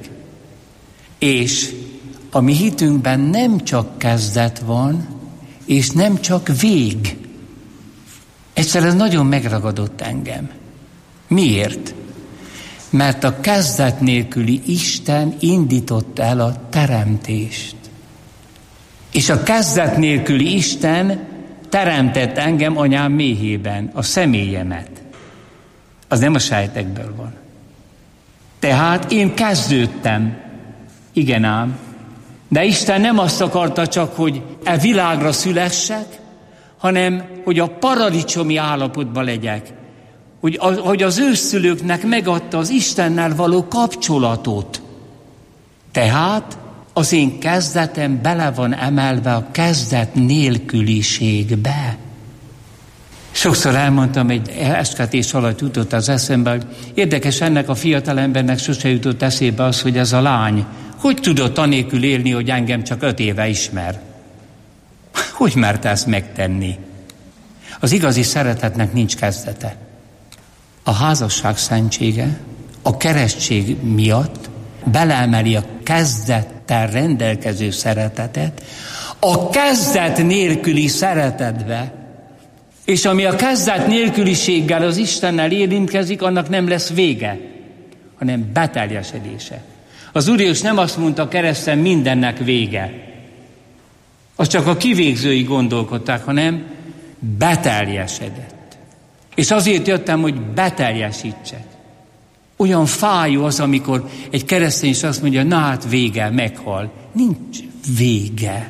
És a mi hitünkben nem csak kezdet van, és nem csak vég. Egyszer ez nagyon megragadott engem. Miért? Mert a kezdet nélküli Isten indította el a teremtést. És a kezdet nélküli Isten teremtett engem anyám méhében, a személyemet. Az nem a sejtekből van. Tehát én kezdődtem. Igen ám. De Isten nem azt akarta csak, hogy e világra szülessek, hanem, hogy a paradicsomi állapotban legyek. Hogy, a, hogy az őszülőknek megadta az Istennel való kapcsolatot. Tehát az én kezdetem bele van emelve a kezdet nélküliségbe. Sokszor elmondtam, egy esketés alatt jutott az eszembe, hogy érdekes, ennek a fiatalembernek sose jutott eszébe az, hogy ez a lány hogy tudott anélkül élni, hogy engem csak öt éve ismer. Hogy merte ezt megtenni? Az igazi szeretetnek nincs kezdete. A házasság szentsége a keresztség miatt beleemeli a kezdettel rendelkező szeretetet a kezdet nélküli szeretetbe. És ami a kezdet nélküliséggel az Istennel érintkezik, annak nem lesz vége, hanem beteljesedése. Az Úr Jézus nem azt mondta kereszten, mindennek vége. Az csak a kivégzői gondolkodták, hanem beteljesedett. És azért jöttem, hogy beteljesítsek. Olyan fájó az, amikor egy keresztény is azt mondja, na hát vége, meghal. Nincs vége.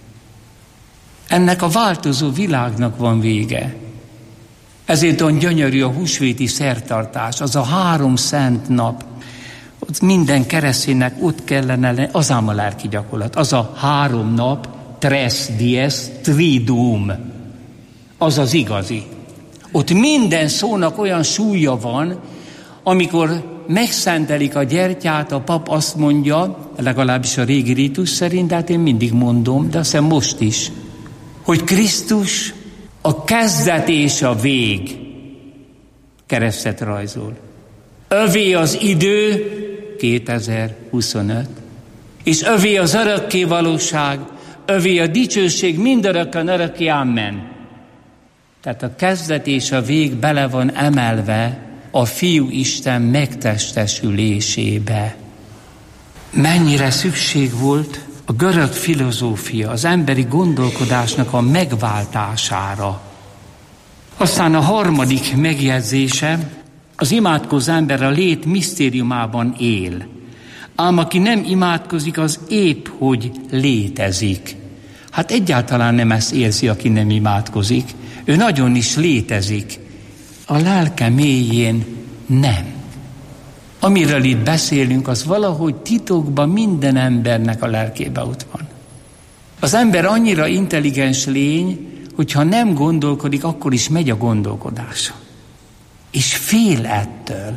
Ennek a változó világnak van vége. Ezért olyan gyönyörű a húsvéti szertartás, az a három szent nap. Ott minden kereszténynek ott kellene lenni, az ám a lelki gyakorlat. Az a három nap, tres dies triduum. Az az igazi. Ott minden szónak olyan súlya van, amikor megszentelik a gyertyát, a pap azt mondja, legalábbis a régi rítus szerint, de hát én mindig mondom, de azt hiszem most is, hogy Krisztus a kezdet és a vég keresztet rajzol. Övé az idő, kétezer-huszonöt, és övé az örökké valóság, övé a dicsőség mindörökkön örökké, amen. Tehát a kezdet és a vég bele van emelve a Fiú Isten megtestesülésébe. Mennyire szükség volt a görög filozófia, az emberi gondolkodásnak a megváltására. Aztán a harmadik megjegyzése, az imádkozó ember a lét misztériumában él. Ám aki nem imádkozik, az épp hogy létezik. Hát egyáltalán nem ezt érzi, aki nem imádkozik. Ő nagyon is létezik. A lelke mélyén nem. Amiről itt beszélünk, az valahogy titokban minden embernek a lelkébe ott van. Az ember annyira intelligens lény, hogyha nem gondolkodik, akkor is megy a gondolkodása. És fél ettől.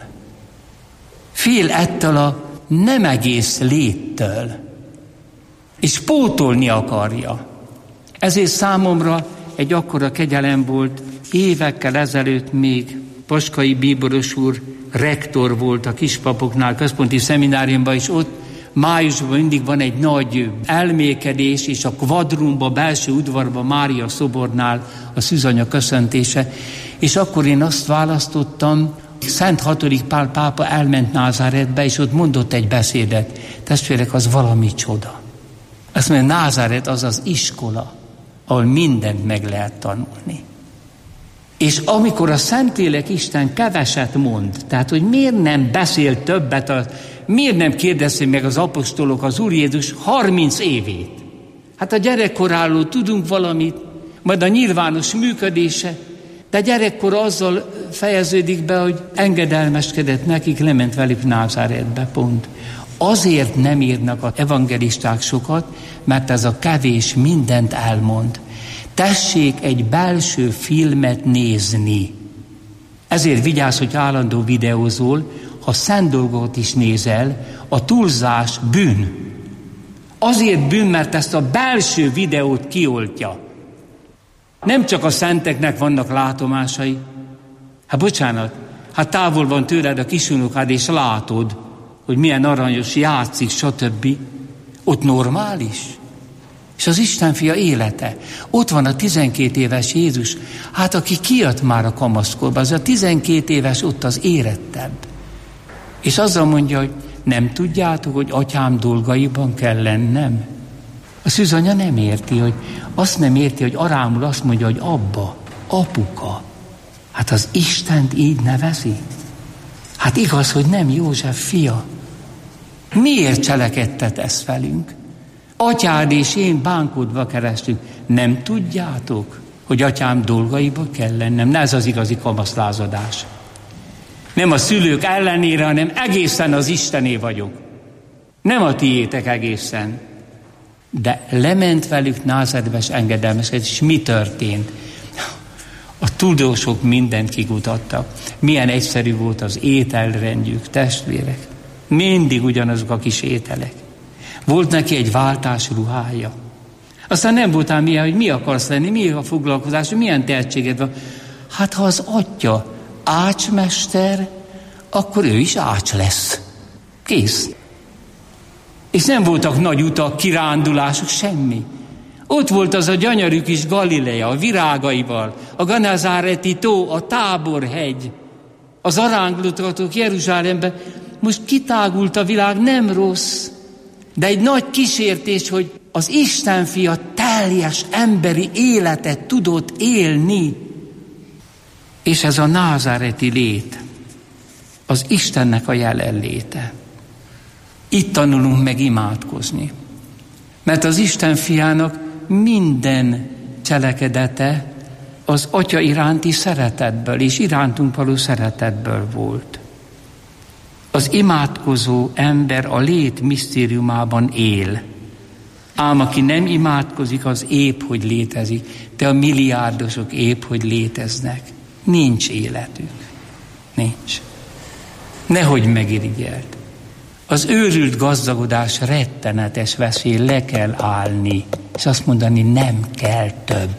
Fél ettől a nem egész léttől. És pótolni akarja. Ezért számomra egy akkora kegyelem volt, évekkel ezelőtt még Paskai Bíboros úr rektor volt a kispapoknál, központi szemináriumban, és ott májusban mindig van egy nagy elmélkedés, és a kvadrumba, belső udvarba, Mária szobornál a szűzanya köszöntése, és akkor én azt választottam, Szent hatodik Pál pápa elment Názáretbe, és ott mondott egy beszédet. Testvérek, az valami csoda. Azt mondja, Názáret az az iskola, ahol mindent meg lehet tanulni. És amikor a Szentlélek Isten keveset mond, tehát, hogy miért nem beszél többet, a, miért nem kérdezi meg az apostolok az Úr Jézus harminc évét? Hát a gyerekkorálól tudunk valamit, majd a nyilvános működése, de gyerekkor azzal fejeződik be, hogy engedelmeskedett nekik, lement velük Názáretbe, pont. Azért nem írnak az evangelisták sokat, mert ez a kevés mindent elmond. Tessék egy belső filmet nézni. Ezért vigyázz, hogy állandó videózol, ha szent dolgot is nézel, a túlzás bűn. Azért bűn, mert ezt a belső videót kioltja. Nem csak a szenteknek vannak látomásai. Hát bocsánat, hát távol van tőled a kisunokád, és látod, hogy milyen aranyos játszik, stb. Ott normális. És az Isten fia élete. Ott van a tizenkét éves Jézus, hát aki kijött már a kamaszkorba, az a tizenkét éves ott az érettebb. És azzal mondja, hogy nem tudjátok, hogy atyám dolgaiban kell lennem? A szűzanya nem érti, hogy azt nem érti, hogy arámul azt mondja, hogy abba, apuka. Hát az Istent így nevezi? Hát igaz, hogy nem József fia. Miért cselekedtet ezt velünk? Atyád és én bánkodva keresztünk. Nem tudjátok, hogy atyám dolgaiba kell lennem? Ne, ez az igazi kamaszlázadás. Nem a szülők ellenére, hanem egészen az Istené vagyok. Nem a tiétek egészen. De lement velük Názáretbe, és engedelmeskedett, és mi történt? A tudósok mindent kikutattak. Milyen egyszerű volt az ételrendjük, testvérek. Mindig ugyanazok a kis ételek. Volt neki egy váltás ruhája. Aztán nem voltál milyen, hogy mi akarsz lenni, mi a foglalkozás, milyen tehetséged van. Hát ha az atya ácsmester, akkor ő is ács lesz. Kész. És nem voltak nagy utak, kirándulások, semmi. Ott volt az a gyönyörű kis Galilea, a virágaival, a Ganazáreti tó, a Táborhegy, az aránglotatók Jeruzsálembe. Most kitágult a világ, nem rossz, de egy nagy kísértés, hogy az Isten fia teljes emberi életet tudott élni. És ez a názáreti lét, az Istennek a jelenléte. Itt tanulunk meg imádkozni. Mert az Isten fiának minden cselekedete az Atya iránti szeretetből és irántunk való szeretetből volt. Az imádkozó ember a lét misztériumában él. Ám aki nem imádkozik, az épp, hogy létezik. De a milliárdosok épp, hogy léteznek. Nincs életük. Nincs. Nehogy megirigyeld. Az őrült gazdagodás rettenetes veszély, le kell állni, és azt mondani, nem kell több.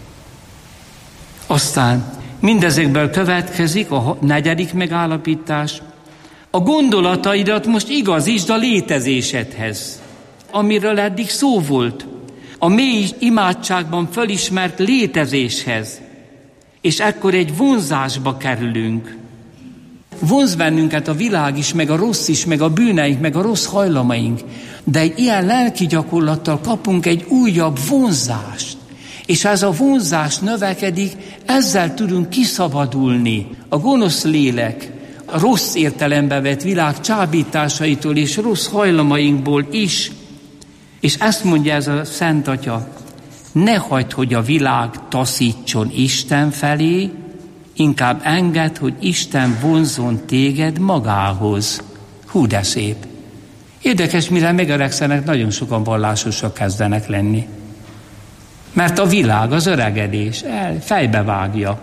Aztán mindezekből következik a negyedik megállapítás. A gondolataidat most igazítsd a létezésedhez, amiről eddig szó volt. A mély imádságban fölismert létezéshez. És ekkor egy vonzásba kerülünk. Vonz bennünket a világ is, meg a rossz is, meg a bűneink, meg a rossz hajlamaink. De egy ilyen lelki gyakorlattal kapunk egy újabb vonzást. És ez a vonzás növekedik, ezzel tudunk kiszabadulni a gonosz lélek, a rossz értelembe vett világ csábításaitól és rossz hajlamainkból is. És ezt mondja ez a Szent Atya, ne hagyd, hogy a világ taszítson Isten felé, inkább engedd, hogy Isten vonzzon téged magához. Hú, de szép. Érdekes, mire megöregszenek, nagyon sokan vallásosak kezdenek lenni. Mert a világ, az öregedés el, fejbevágja.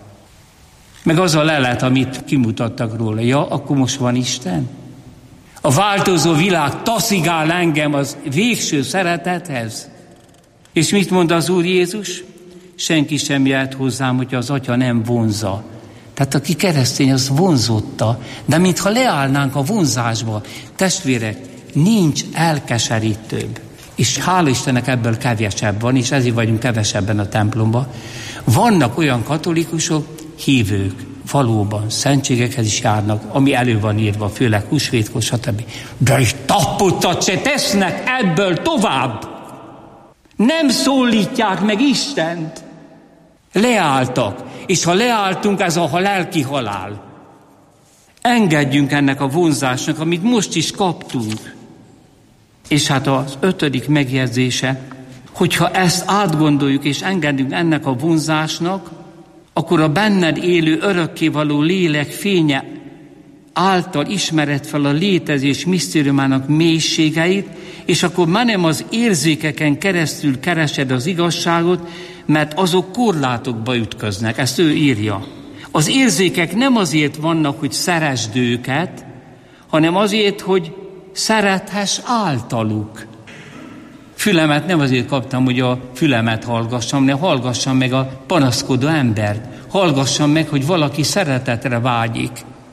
Meg az a lelet, amit kimutattak róla. Ja, akkor most van Isten? A változó világ taszigál engem az végső szeretethez. És mit mond az Úr Jézus? Senki sem jöhet hozzám, hogyha az Atya nem vonza. Tehát aki keresztény, az vonzotta, de mintha leállnánk a vonzásba. Testvérek, nincs elkeserítőbb. És hála Istennek ebből kevesebb van, és ezért vagyunk kevesebben a templomban. Vannak olyan katolikusok, hívők, valóban szentségekhez is járnak, ami elő van írva, főleg húsvétkor, stb. De is tapottat se tesznek ebből tovább. Nem szólítják meg Istent. Leálltak, és ha leálltunk, ez a lelki halál. Engedjünk ennek a vonzásnak, amit most is kaptunk. És hát az ötödik megjegyzése, hogyha ezt átgondoljuk és engedünk ennek a vonzásnak, akkor a benned élő örökkévaló lélek fénye által ismered fel a létezés misztériumának mélységeit, és akkor már nem az érzékeken keresztül keresed az igazságot, mert azok korlátokba ütköznek. Ezt ő írja. Az érzékek nem azért vannak, hogy szeresd őket, hanem azért, hogy szerethess általuk. Fülemet nem azért kaptam, hogy a fülemet hallgassam, ne hallgassam meg a panaszkodó embert. Hallgassam meg, hogy valaki szeretetre vágyik.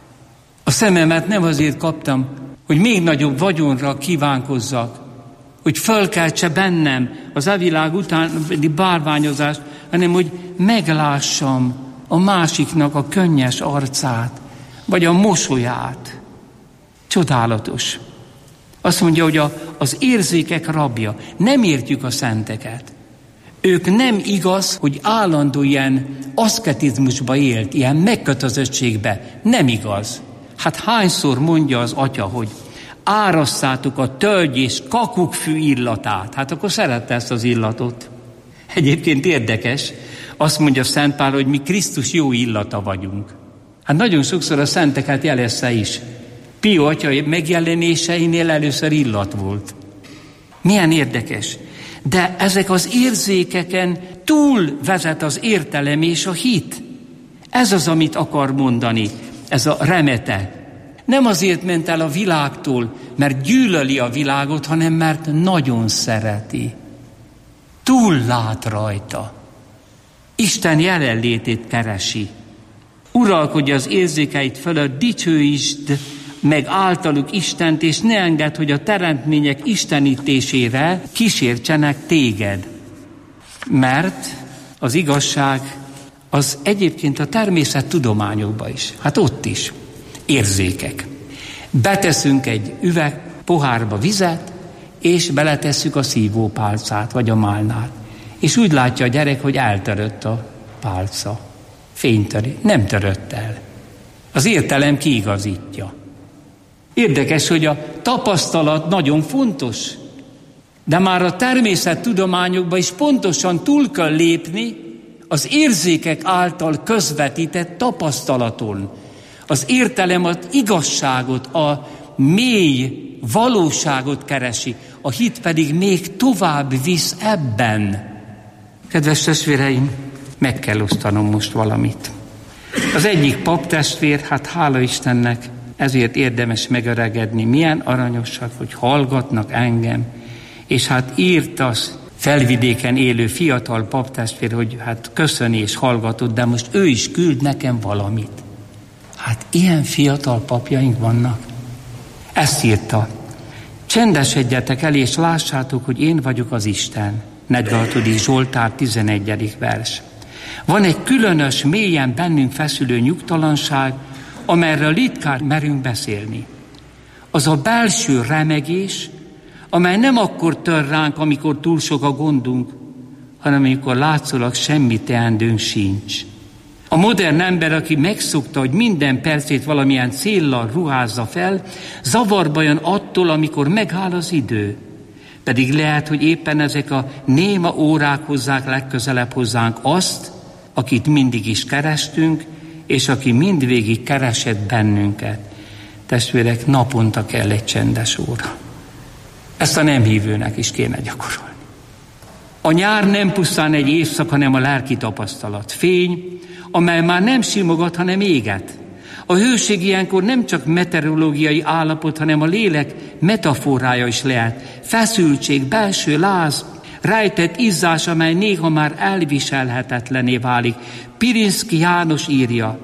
A szememet nem azért kaptam, hogy még nagyobb vagyonra kívánkozzak, hogy fölkeltse bennem az e világ utáni bárványozást, hanem hogy meglássam a másiknak a könnyes arcát, vagy a mosolyát. Csodálatos. Azt mondja, hogy a, az érzékek rabja. Nem értjük a szenteket. Ők nem igaz, hogy állandó ilyen aszketizmusba élt, ilyen megkötözöttségbe. Nem igaz. Hát hányszor mondja az Atya, hogy árasszátok a tölgy és kakukkfű illatát. Hát akkor szerette ezt az illatot. Egyébként érdekes, azt mondja Szent Pál, hogy mi Krisztus jó illata vagyunk. Hát nagyon sokszor a szenteket jelezte is. Pio atya megjelenéseinél először illat volt. Milyen érdekes. De ezek az érzékeken túl vezet az értelem és a hit. Ez az, amit akar mondani, ez a remete. Nem azért ment el a világtól, mert gyűlöli a világot, hanem mert nagyon szereti. Túl lát rajta. Isten jelenlétét keresi. Uralkodj az érzékeit fölött, dicsőítsd meg általuk Istent, és ne engedd, hogy a teremtmények istenítésére kísértsenek téged. Mert az igazság az egyébként a természettudományokban is, hát ott is, érzékek. Beteszünk egy üveg pohárba vizet, és beletesszük a szívópálcát, vagy a málnát. És úgy látja a gyerek, hogy eltörött a pálca. Fénytöri. Nem törött el. Az értelem kiigazítja. Érdekes, hogy a tapasztalat nagyon fontos, de már a természettudományokban is pontosan túl kell lépni az érzékek által közvetített tapasztalaton. Az értelem az igazságot, a mély valóságot keresi, a hit pedig még tovább visz ebben. Kedves testvéreim, meg kell osztanom most valamit. Az egyik paptestvér, hát hála Istennek, ezért érdemes megöregedni. Milyen aranyosak, hogy hallgatnak engem. És hát írt az Felvidéken élő fiatal paptestvér, hogy hát köszöni és hallgatott, de most ő is küld nekem valamit. Hát ilyen fiatal papjaink vannak. Ezt írta. Csendesedjetek el, és lássátok, hogy én vagyok az Isten. negyvenhatodik Zsoltár, tizenegyedik vers. Van egy különös, mélyen bennünk feszülő nyugtalanság, amelyről ritkán merünk beszélni. Az a belső remegés, amely nem akkor tör ránk, amikor túl sok a gondunk, hanem amikor látszólag semmi teendőnk sincs. A modern ember, aki megszokta, hogy minden percét valamilyen céllal ruházza fel, zavarba jön attól, amikor megáll az idő. Pedig lehet, hogy éppen ezek a néma órák hozzák legközelebb hozzánk azt, akit mindig is kerestünk, és aki mindvégig keresett bennünket. Testvérek, naponta kell egy csendes óra. Ezt a nem hívőnek is kéne gyakorolni. A nyár nem pusztán egy évszak, hanem a lelki tapasztalat. Fény, amely már nem simogat, hanem éget. A hőség ilyenkor nem csak meteorológiai állapot, hanem a lélek metaforája is lehet. Feszültség, belső láz, rejtett izzás, amely néha már elviselhetetlené válik. Pirinszki János írja,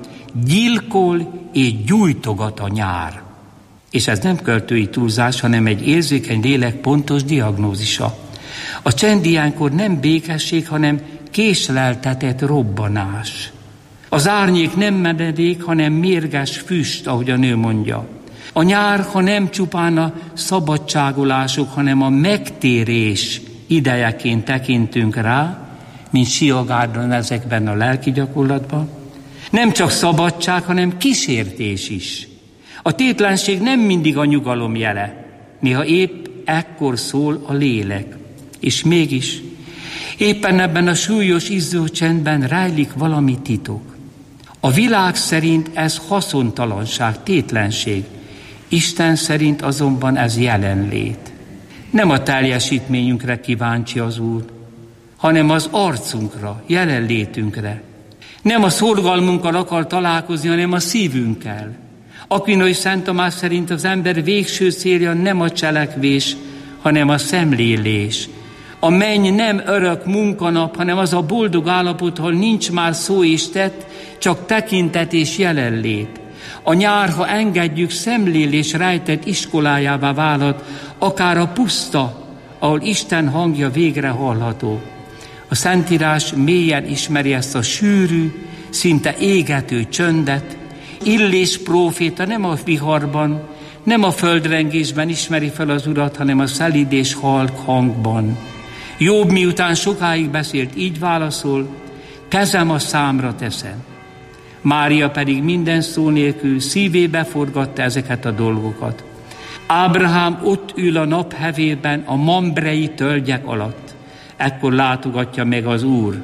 gyilkol és gyújtogat a nyár. És ez nem költői túlzás, hanem egy érzékeny lélek pontos diagnózisa. A csend ilyenkor nem békesség, hanem késleltetett robbanás. Az árnyék nem menedék, hanem mérges füst, ahogy a nő mondja. A nyár, ha nem csupán a szabadságolások, hanem a megtérés idejeként tekintünk rá, mint Siagárdon ezekben a lelki gyakorlatban, nem csak szabadság, hanem kísértés is. A tétlenség nem mindig a nyugalom jele, néha épp ekkor szól a lélek. És mégis, éppen ebben a súlyos izzó csendben rejlik valami titok. A világ szerint ez haszontalanság, tétlenség. Isten szerint azonban ez jelenlét. Nem a teljesítményünkre kíváncsi az Úr, hanem az arcunkra, jelenlétünkre. Nem a szorgalmunkkal akar találkozni, hanem a szívünkkel. Aquinas Szent Tamás szerint az ember végső célja nem a cselekvés, hanem a szemlélés. A menny nem örök munkanap, hanem az a boldog állapot, ahol nincs már szó és tett, csak tekintet és jelenlét. A nyár, ha engedjük, szemlélés rejtett iskolájává válhat, akár a puszta, ahol Isten hangja végre hallható. A Szentírás mélyen ismeri ezt a sűrű, szinte égető csöndet. Illés próféta nem a viharban, nem a földrengésben ismeri fel az Urat, hanem a szelíd és halk hangban. Jobb miután sokáig beszélt, így válaszol, kezem a számra teszem. Mária pedig minden szó nélkül szívébe forgatta ezeket a dolgokat. Ábrahám ott ül a naphevében a mambrei tölgyek alatt. Ekkor látogatja meg az Úr.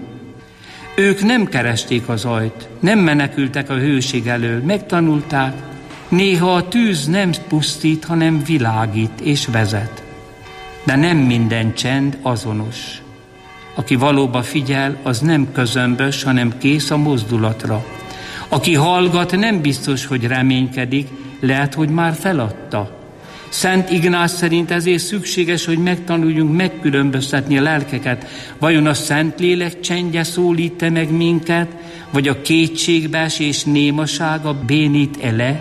Ők nem keresték az ajt, nem menekültek a hőség elől, megtanulták, néha a tűz nem pusztít, hanem világít és vezet. De nem minden csend azonos. Aki valóban figyel, az nem közömbös, hanem kész a mozdulatra. Aki hallgat, nem biztos, hogy reménykedik, lehet, hogy már feladta. Szent Ignác szerint ezért szükséges, hogy megtanuljunk megkülönböztetni a lelkeket. Vajon a Szentlélek csendje szólít-e meg minket, vagy a kétségbeesés némasága bénít ele?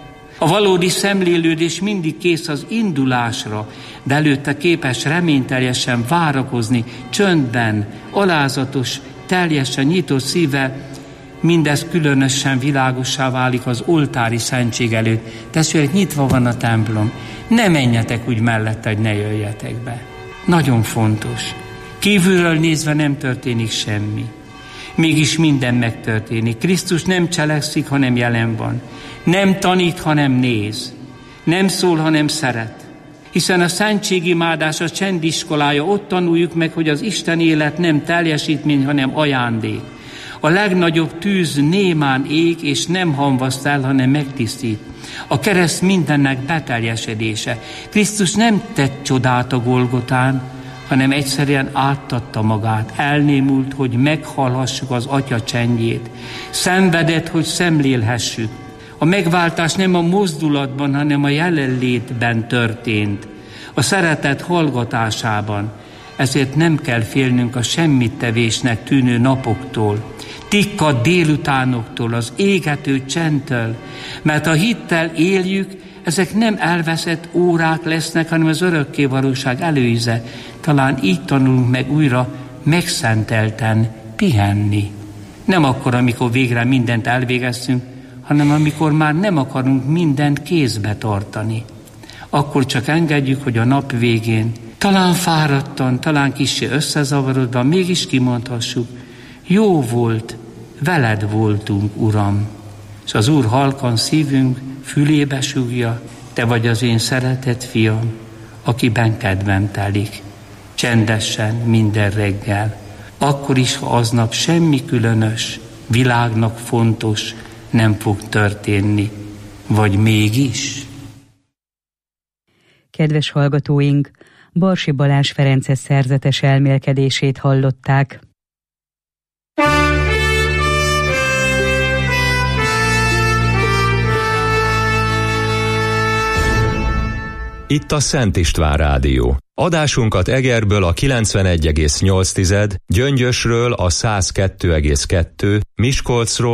A valódi szemlélődés mindig kész az indulásra, de előtte képes reményteljesen várakozni, csöndben, alázatos, teljesen nyitott szívvel. Mindez különösen világossá válik az oltári szentség előtt. Testvérek, nyitva van a templom. Ne menjetek úgy mellette, hogy ne jöjjetek be. Nagyon fontos. Kívülről nézve nem történik semmi. Mégis minden megtörténik. Krisztus nem cselekszik, hanem jelen van. Nem tanít, hanem néz. Nem szól, hanem szeret. Hiszen a szentségimádás, a csendiskolája, ott tanuljuk meg, hogy az Isten élet nem teljesítmény, hanem ajándék. A legnagyobb tűz némán ég, és nem hamvaszt el, hanem megtisztít. A kereszt mindennek beteljesedése. Krisztus nem tett csodát a Golgotán, hanem egyszerűen átadta magát. Elnémult, hogy meghallhassuk az Atya csendjét. Szenvedett, hogy szemlélhessük. A megváltás nem a mozdulatban, hanem a jelenlétben történt. A szeretet hallgatásában. Ezért nem kell félnünk a semmittevésnek tűnő napoktól, tikkad délutánoktól, az égető csendtől, mert a hittel éljük, ezek nem elveszett órák lesznek, hanem az örökké valóság előíze. Talán így tanulunk meg újra megszentelten pihenni. Nem akkor, amikor végre mindent elvégeztünk, hanem amikor már nem akarunk mindent kézbe tartani. Akkor csak engedjük, hogy a nap végén talán fáradtan, talán kissé összezavarodva, mégis kimondhassuk, jó volt, veled voltunk, Uram. És az Úr halkan szívünk fülébe súgja, te vagy az én szeretett fiam, akiben kedvem telik. Csendesen minden reggel, akkor is, ha aznap semmi különös, világnak fontos nem fog történni. Vagy mégis? Kedves hallgatóink, Barsi Balázs Ferences szerzetes elmélkedését hallották. Itt a Szent István Rádió. Adásunkat Egerből a kilencvenegy egész nyolc, Gyöngyösről a száz kettő egész kettő, Miskolcról